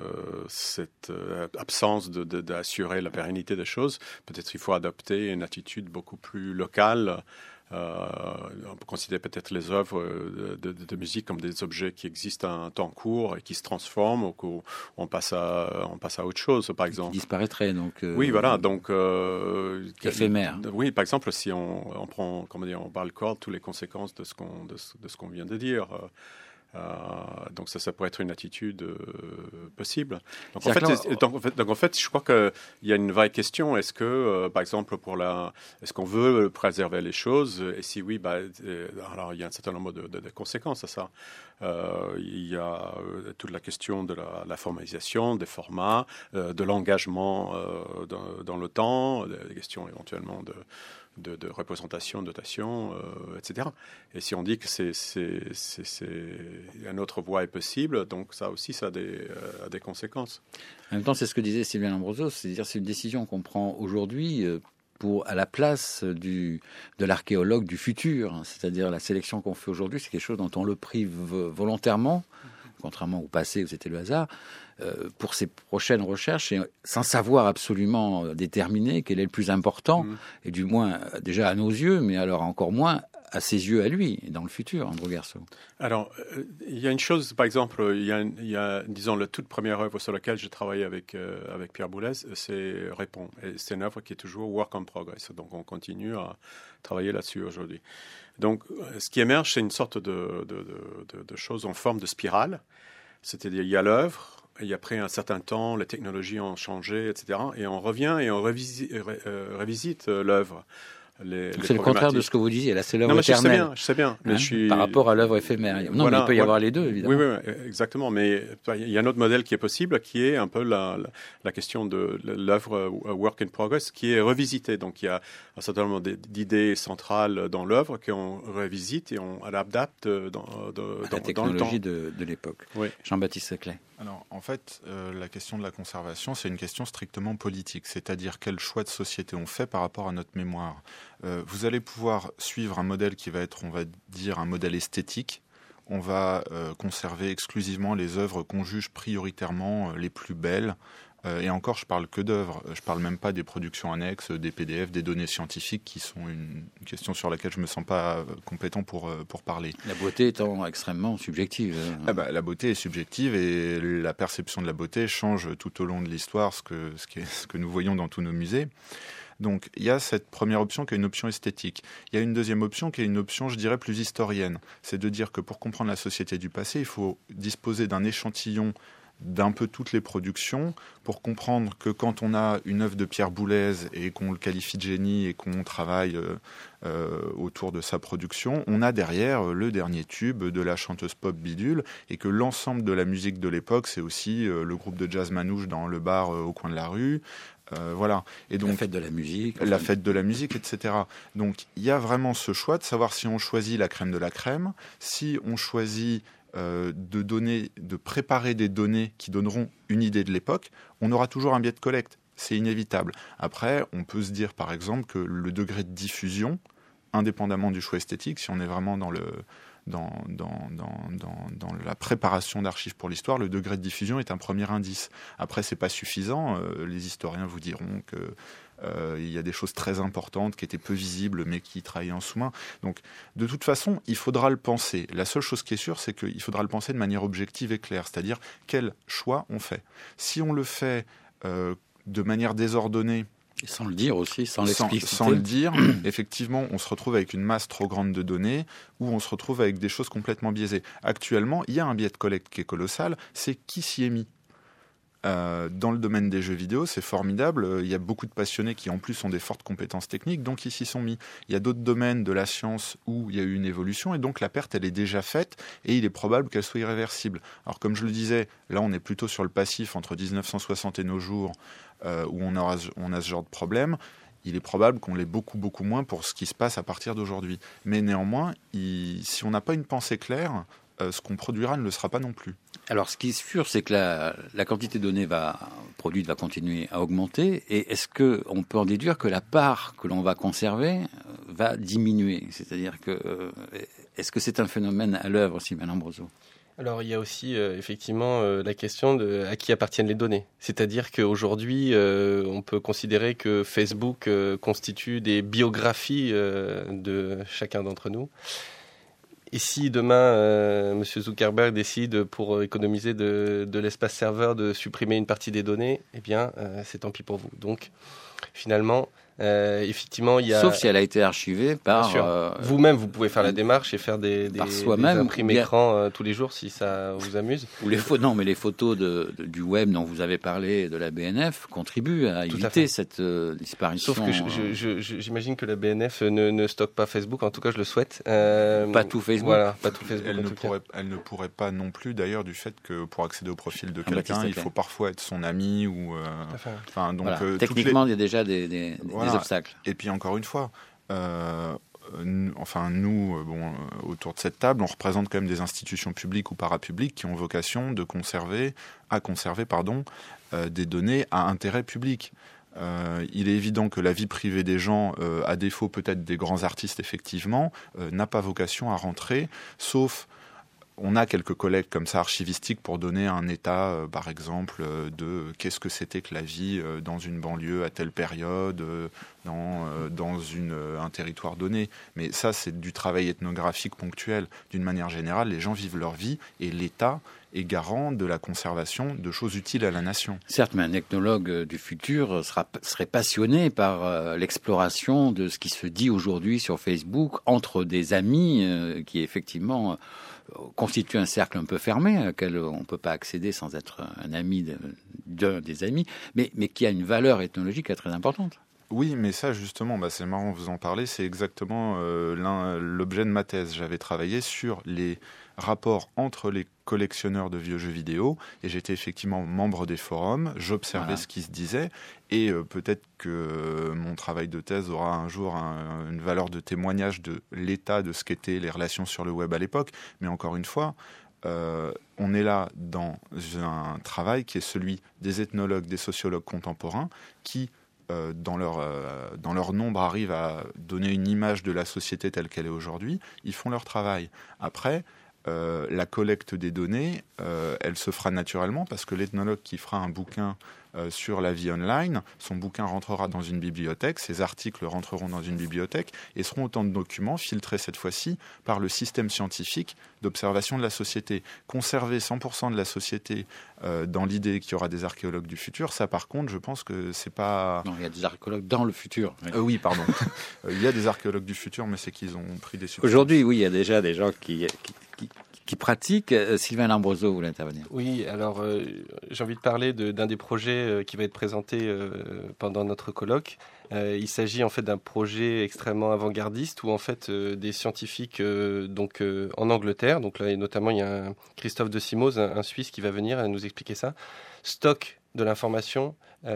absence d'assurer la pérennité des choses. Peut-être il faut adopter une attitude beaucoup plus locale. On peut considérer peut-être les œuvres de musique comme des objets qui existent à un temps court et qui se transforment ou qu'on passe à autre chose, par exemple. Qui disparaîtrait, donc. Oui, voilà, donc... éphémère. Oui, par exemple, si on prend, on bat le corps, toutes les conséquences de ce qu'on vient de dire... Donc ça pourrait être une attitude possible. Donc en fait, je crois qu'il y a une vraie question. Est-ce que, par exemple, est-ce qu'on veut préserver les choses? Et si oui, alors il y a un certain nombre de conséquences à ça. Il y a toute la question de la formalisation, des formats, de l'engagement dans le temps, des questions éventuellement de représentation, de dotation, etc. Et si on dit que une autre voie est possible, donc ça aussi, ça a des conséquences. En même temps, c'est ce que disait Sylvain Lambroso, c'est-à-dire c'est une décision qu'on prend aujourd'hui à la place de l'archéologue du futur, c'est-à-dire la sélection qu'on fait aujourd'hui, c'est quelque chose dont on le prive volontairement, contrairement au passé où c'était le hasard, pour ses prochaines recherches, et sans savoir absolument déterminer quel est le plus important, et du moins déjà à nos yeux, mais alors encore moins à ses yeux à lui, dans le futur, Andrew Gersot. Alors, il y a une chose, par exemple, il y a disons, la toute première œuvre sur laquelle j'ai travaillé avec Pierre Boulez, c'est Répond. Et c'est une œuvre qui est toujours work in progress. Donc, on continue à travailler là-dessus aujourd'hui. Donc, ce qui émerge, c'est une sorte de chose en forme de spirale. C'est-à-dire, il y a l'œuvre, et après un certain temps, les technologies ont changé, etc. Et on revient et on revisite l'œuvre. C'est le contraire de ce que vous disiez, là c'est l'œuvre éternelle. Je sais bien. Mais par rapport à l'œuvre éphémère. Non, voilà, mais il peut y avoir les deux, évidemment. Oui, exactement. Mais il y a un autre modèle qui est possible, qui est un peu la question de l'œuvre work in progress, qui est revisitée. Donc il y a un certain nombre d'idées centrales dans l'œuvre qu'on revisite et on adapte dans la technologie de l'époque. Oui. Jean-Baptiste Seclet. Alors, en fait, la question de la conservation, c'est une question strictement politique, c'est-à-dire quel choix de société on fait par rapport à notre mémoire. Vous allez pouvoir suivre un modèle qui va être, on va dire, un modèle esthétique. On va conserver exclusivement les œuvres qu'on juge prioritairement les plus belles. Et encore, je parle que d'œuvres. Je parle même pas des productions annexes, des PDF, des données scientifiques, qui sont une question sur laquelle je me sens pas compétent pour parler. La beauté étant extrêmement subjective. La beauté est subjective et la perception de la beauté change tout au long de l'histoire, ce que nous voyons dans tous nos musées. Donc, il y a cette première option qui est une option esthétique. Il y a une deuxième option qui est une option, je dirais, plus historienne. C'est de dire que pour comprendre la société du passé, il faut disposer d'un échantillon d'un peu toutes les productions pour comprendre que quand on a une œuvre de Pierre Boulez et qu'on le qualifie de génie et qu'on travaille autour de sa production, on a derrière le dernier tube de la chanteuse pop bidule et que l'ensemble de la musique de l'époque, c'est aussi le groupe de jazz manouche dans le bar au coin de la rue. Voilà. Et donc, la fête de la musique. La fête de la musique, etc. Donc, il y a vraiment ce choix de savoir si on choisit la crème de la crème, si on choisit de préparer des données qui donneront une idée de l'époque. On aura toujours un biais de collecte. C'est inévitable. Après, on peut se dire, par exemple, que le degré de diffusion, indépendamment du choix esthétique, si on est vraiment dans la préparation d'archives pour l'histoire, le degré de diffusion est un premier indice. Après, c'est pas suffisant. Les historiens vous diront que il y a des choses très importantes qui étaient peu visibles, mais qui travaillaient en sous-main. Donc, de toute façon, il faudra le penser. La seule chose qui est sûre, c'est qu'il faudra le penser de manière objective et claire, c'est-à-dire quel choix on fait. Si on le fait de manière désordonnée, et sans le dire aussi, sans l'expliciter. Sans le dire, effectivement, on se retrouve avec une masse trop grande de données ou on se retrouve avec des choses complètement biaisées. Actuellement, il y a un biais de collecte qui est colossal, c'est qui s'y est mis. Dans le domaine des jeux vidéo, c'est formidable. Il y a beaucoup de passionnés qui, en plus, ont des fortes compétences techniques, donc ils s'y sont mis. Il y a d'autres domaines de la science où il y a eu une évolution, et donc la perte, elle est déjà faite, et il est probable qu'elle soit irréversible. Alors, comme je le disais, là, on est plutôt sur le passif entre 1960 et nos jours, où on a ce genre de problème. Il est probable qu'on l'ait beaucoup, beaucoup moins pour ce qui se passe à partir d'aujourd'hui. Mais néanmoins, si on n'a pas une pensée claire, ce qu'on produira ne le sera pas non plus. Alors, ce qui est sûr, c'est que la quantité de données produite va continuer à augmenter. Et est-ce qu'on peut en déduire que la part que l'on va conserver va diminuer? C'est-à-dire que est-ce que c'est un phénomène à l'œuvre, Sylvain Lambroso? Alors, il y a aussi effectivement la question de à qui appartiennent les données. C'est-à-dire qu'aujourd'hui, on peut considérer que Facebook constitue des biographies de chacun d'entre nous. Et si demain, M. Zuckerberg décide, pour économiser de l'espace serveur, de supprimer une partie des données, eh bien, c'est tant pis pour vous. Donc, finalement, Effectivement, il y a... Sauf si elle a été archivée par... Vous-même, vous pouvez faire la démarche et faire des imprimes écran tous les jours si ça vous amuse. Ou non, mais les photos du web dont vous avez parlé de la BNF contribuent à éviter cette disparition. Sauf que j'imagine que la BNF ne stocke pas Facebook, en tout cas je le souhaite. Pas tout Facebook. Voilà, pas tout Facebook. Elle ne pourrait pas non plus d'ailleurs du fait que pour accéder au profil de quelqu'un, il faut parfois être son ami ou... donc, voilà. Techniquement, il y a déjà des obstacles. Et puis encore une fois, nous, autour de cette table, on représente quand même des institutions publiques ou parapubliques qui ont vocation à conserver des données à intérêt public. Il est évident que la vie privée des gens, à défaut peut-être des grands artistes effectivement, n'a pas vocation à rentrer, sauf... On a quelques collectes comme ça archivistiques pour donner un état, par exemple, de qu'est-ce que c'était que la vie dans une banlieue à telle période, dans un territoire donné. Mais ça, c'est du travail ethnographique ponctuel. D'une manière générale, les gens vivent leur vie et l'État est garant de la conservation de choses utiles à la nation. Certes, mais un ethnologue du futur serait passionné par l'exploration de ce qui se dit aujourd'hui sur Facebook entre des amis qui effectivement... constitue un cercle un peu fermé, auquel on ne peut pas accéder sans être un ami d'un des amis, mais qui a une valeur ethnologique très importante. Oui, mais ça justement, c'est marrant vous en parler, c'est exactement l'objet de ma thèse. J'avais travaillé sur les rapports entre les collectionneurs de vieux jeux vidéo et j'étais effectivement membre des forums, j'observais ce qui se disait et peut-être que mon travail de thèse aura un jour une valeur de témoignage de l'état de ce qu'étaient les relations sur le web à l'époque, mais encore une fois, on est là dans un travail qui est celui des ethnologues, des sociologues contemporains qui dans leur nombre arrivent à donner une image de la société telle qu'elle est aujourd'hui, ils font leur travail. Après, la collecte des données, elle se fera naturellement parce que l'ethnologue qui fera un bouquin sur la vie online, son bouquin rentrera dans une bibliothèque, ses articles rentreront dans une bibliothèque et seront autant de documents filtrés cette fois-ci par le système scientifique d'observation de la société. Conserver 100% de la société dans l'idée qu'il y aura des archéologues du futur, ça par contre, je pense que c'est pas... Non, il y a des archéologues dans le futur. Oui, pardon. Il y a des archéologues du futur, mais c'est qu'ils ont pris des substances. Aujourd'hui, oui, il y a déjà des gens qui pratiquent. Sylvain Lambroso voulait intervenir. Oui, alors j'ai envie de parler d'un des projets qui va être présenté pendant notre colloque. Il s'agit en fait d'un projet extrêmement avant-gardiste où en fait des scientifiques en Angleterre, donc là et notamment il y a Christophe de Simoz, un Suisse qui va venir nous expliquer ça, stockent de l'information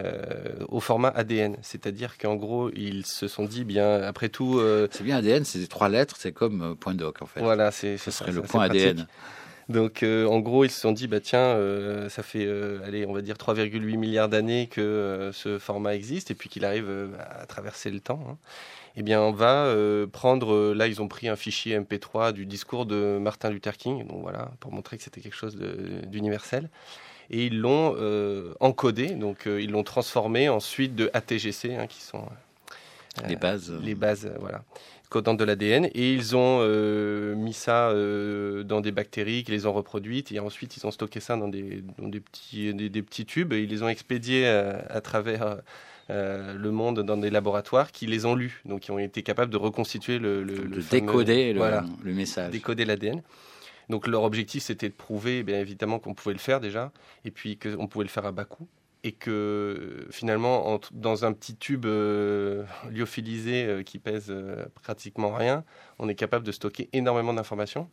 au format ADN, c'est-à-dire qu'en gros ils se sont dit après tout c'est bien ADN, c'est 3 lettres, c'est comme point doc en fait. Voilà, ce serait le point ADN. Donc en gros ils se sont dit ça fait on va dire 3,8 milliards d'années que ce format existe et puis qu'il arrive à traverser le temps. Hein. Eh bien on va prendre, là ils ont pris un fichier MP3 du discours de Martin Luther King, donc voilà, pour montrer que c'était quelque chose d'universel. Et ils l'ont encodé, donc ils l'ont transformé ensuite de ATGC, qui sont les bases, voilà, codantes de l'ADN. Et ils ont mis ça dans des bactéries qui les ont reproduites. Et ensuite, ils ont stocké ça dans des petits tubes. Et ils les ont expédiés à travers le monde dans des laboratoires qui les ont lus. Donc, qui ont été capables de reconstituer décoder le message. Décoder l'ADN. Donc leur objectif, c'était de prouver, bien évidemment, qu'on pouvait le faire déjà, et puis qu'on pouvait le faire à bas coût, et que finalement, dans un petit tube lyophilisé qui pèse pratiquement rien, on est capable de stocker énormément d'informations.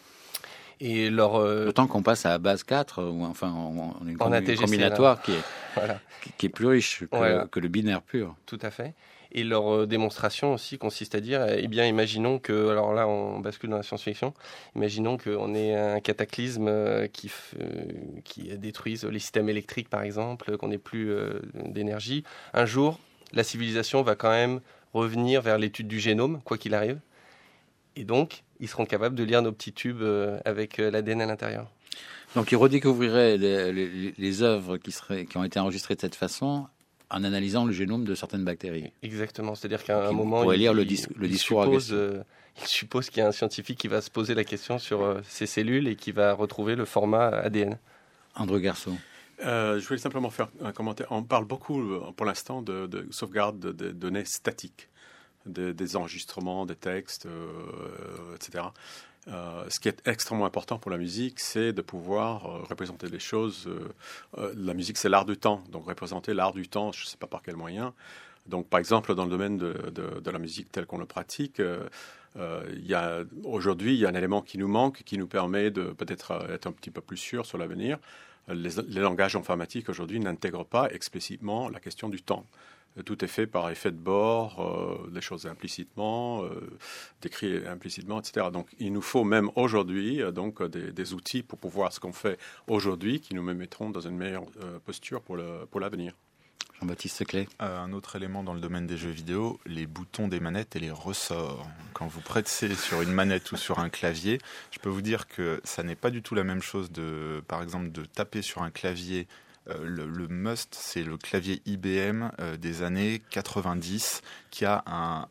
Et D'autant qu'on passe à base 4, ou enfin on est en ATGC, combinatoire qui est plus riche que le binaire pur. Tout à fait. Et leur démonstration aussi consiste à dire, imaginons que, alors là on bascule dans la science-fiction, imaginons qu'on ait un cataclysme qui détruise les systèmes électriques par exemple, qu'on n'ait plus d'énergie. Un jour, la civilisation va quand même revenir vers l'étude du génome, quoi qu'il arrive. Et donc, ils seront capables de lire nos petits tubes avec l'ADN à l'intérieur. Donc ils redécouvriraient les œuvres qui ont été enregistrées de cette façon en analysant le génome de certaines bactéries. Exactement, c'est-à-dire qu'à un moment, il suppose qu'il y a un scientifique qui va se poser la question sur ces cellules et qui va retrouver le format ADN. André Garceau. Je voulais simplement faire un commentaire. On parle beaucoup pour l'instant de sauvegarde de données statiques, des enregistrements, des textes, etc. Ce qui est extrêmement important pour la musique, c'est de pouvoir représenter les choses. La musique, c'est l'art du temps, donc représenter l'art du temps, je ne sais pas par quel moyen. Donc, par exemple, dans le domaine de la musique tel qu'on le pratique, aujourd'hui, il y a un élément qui nous manque, qui nous permet de peut-être être un petit peu plus sûr sur l'avenir. Les langages informatiques aujourd'hui n'intègrent pas explicitement la question du temps. Tout est fait par effet de bord, les choses implicitement, décrites implicitement, etc. Donc, il nous faut même aujourd'hui des outils pour pouvoir ce qu'on fait aujourd'hui qui nous mettront dans une meilleure posture pour l'avenir. Jean-Baptiste Clay. Un autre élément dans le domaine des jeux vidéo, les boutons des manettes et les ressorts. Quand vous pressez sur une manette ou sur un clavier, je peux vous dire que ça n'est pas du tout la même chose par exemple, de taper sur un clavier. Le must, c'est le clavier IBM des années 90 qui a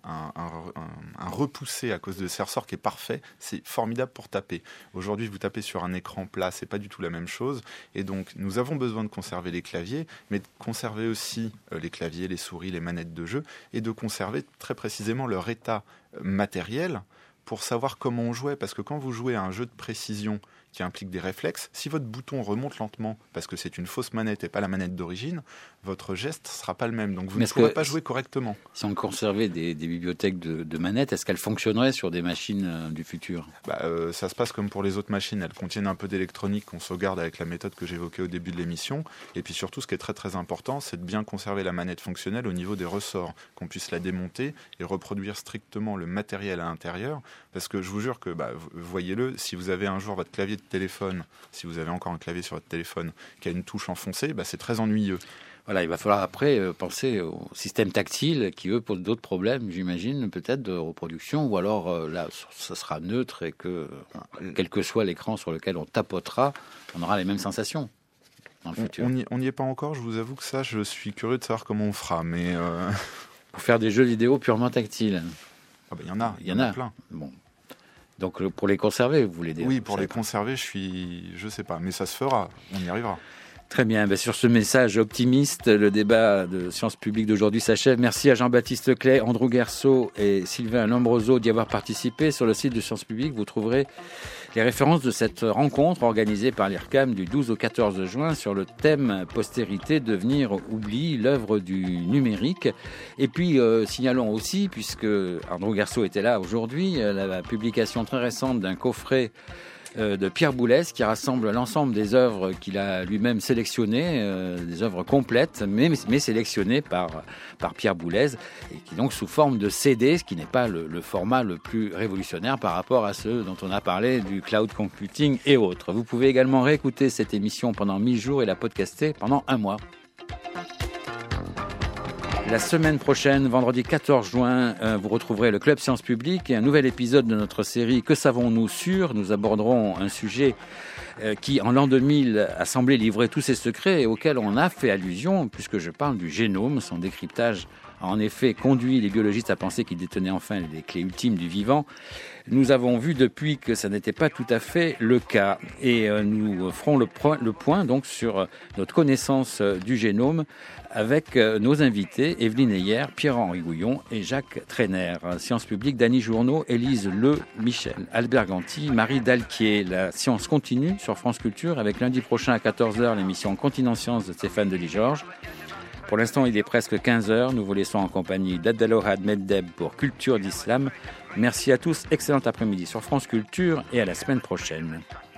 un repoussé à cause de ses ressorts qui est parfait. C'est formidable pour taper. Aujourd'hui, vous tapez sur un écran plat, c'est pas du tout la même chose. Et donc, nous avons besoin de conserver les claviers, mais de conserver aussi les claviers, les souris, les manettes de jeu, et de conserver très précisément leur état matériel pour savoir comment on jouait. Parce que quand vous jouez à un jeu de précision qui implique des réflexes, si votre bouton remonte lentement parce que c'est une fausse manette et pas la manette d'origine, votre geste ne sera pas le même. Donc vous ne pourrez pas jouer correctement. Si on conservait des bibliothèques de manettes, est-ce qu'elles fonctionneraient sur des machines du futur ? Ça se passe comme pour les autres machines. Elles contiennent un peu d'électronique qu'on sauvegarde avec la méthode que j'évoquais au début de l'émission. Et puis surtout, ce qui est très très important, c'est de bien conserver la manette fonctionnelle au niveau des ressorts, qu'on puisse la démonter et reproduire strictement le matériel à l'intérieur. Parce que je vous jure que, voyez-le, si vous avez un jour votre clavier de téléphone, si vous avez encore un clavier sur votre téléphone qui a une touche enfoncée, c'est très ennuyeux. Voilà, il va falloir après penser au système tactile qui, eux, posent d'autres problèmes, j'imagine, peut-être de reproduction, ou alors là, ça sera neutre et que, quel que soit l'écran sur lequel on tapotera, on aura les mêmes sensations dans le futur. On n'y est pas encore, je vous avoue que ça, je suis curieux de savoir comment on fera, mais... Pour faire des jeux vidéo purement tactiles. Il y en a plein. Bon. Donc pour les conserver, vous voulez dire ? Oui, pour les conserver, je sais pas, mais ça se fera, on y arrivera. Très bien, sur ce message optimiste, le débat de Sciences Publiques d'aujourd'hui s'achève. Merci à Jean-Baptiste Clay, Andrew Guerceau et Sylvain Lombroso d'y avoir participé. Sur le site de Sciences Publiques, vous trouverez les références de cette rencontre organisée par l'IRCAM du 12 au 14 juin sur le thème « Postérité, devenir, oubli, l'œuvre du numérique ». Et puis, signalons aussi, puisque Andrew Guerceau était là aujourd'hui, la publication très récente d'un coffret de Pierre Boulez qui rassemble l'ensemble des œuvres qu'il a lui-même sélectionnées, des œuvres complètes, mais sélectionnées par Pierre Boulez, et qui donc sous forme de CD, ce qui n'est pas le format le plus révolutionnaire par rapport à ceux dont on a parlé, du cloud computing et autres. Vous pouvez également réécouter cette émission pendant 1000 jours et la podcaster pendant 1 mois. La semaine prochaine, vendredi 14 juin, vous retrouverez le Club Sciences Publiques et un nouvel épisode de notre série « Que savons-nous sur ?» Nous aborderons un sujet qui, en l'an 2000, a semblé livrer tous ses secrets et auquel on a fait allusion, puisque je parle du génome. Son décryptage a en effet conduit les biologistes à penser qu'ils détenaient enfin les clés ultimes du vivant. Nous avons vu depuis que ça n'était pas tout à fait le cas. Et nous ferons le point donc sur notre connaissance du génome avec nos invités, Evelyne Heyer, Pierre-Henri Gouillon et Jacques Trainer. Sciences Publiques, Dany Journeau, Élise Le, Michel Albert Ganti, Marie Dalquier. La science continue sur France Culture avec lundi prochain à 14h l'émission Continent Science de Stéphane Delis-Georges. Pour l'instant, il est presque 15h. Nous vous laissons en compagnie d'Abdelwahad Meddeb pour Culture d'Islam. Merci à tous. Excellent après-midi sur France Culture et à la semaine prochaine.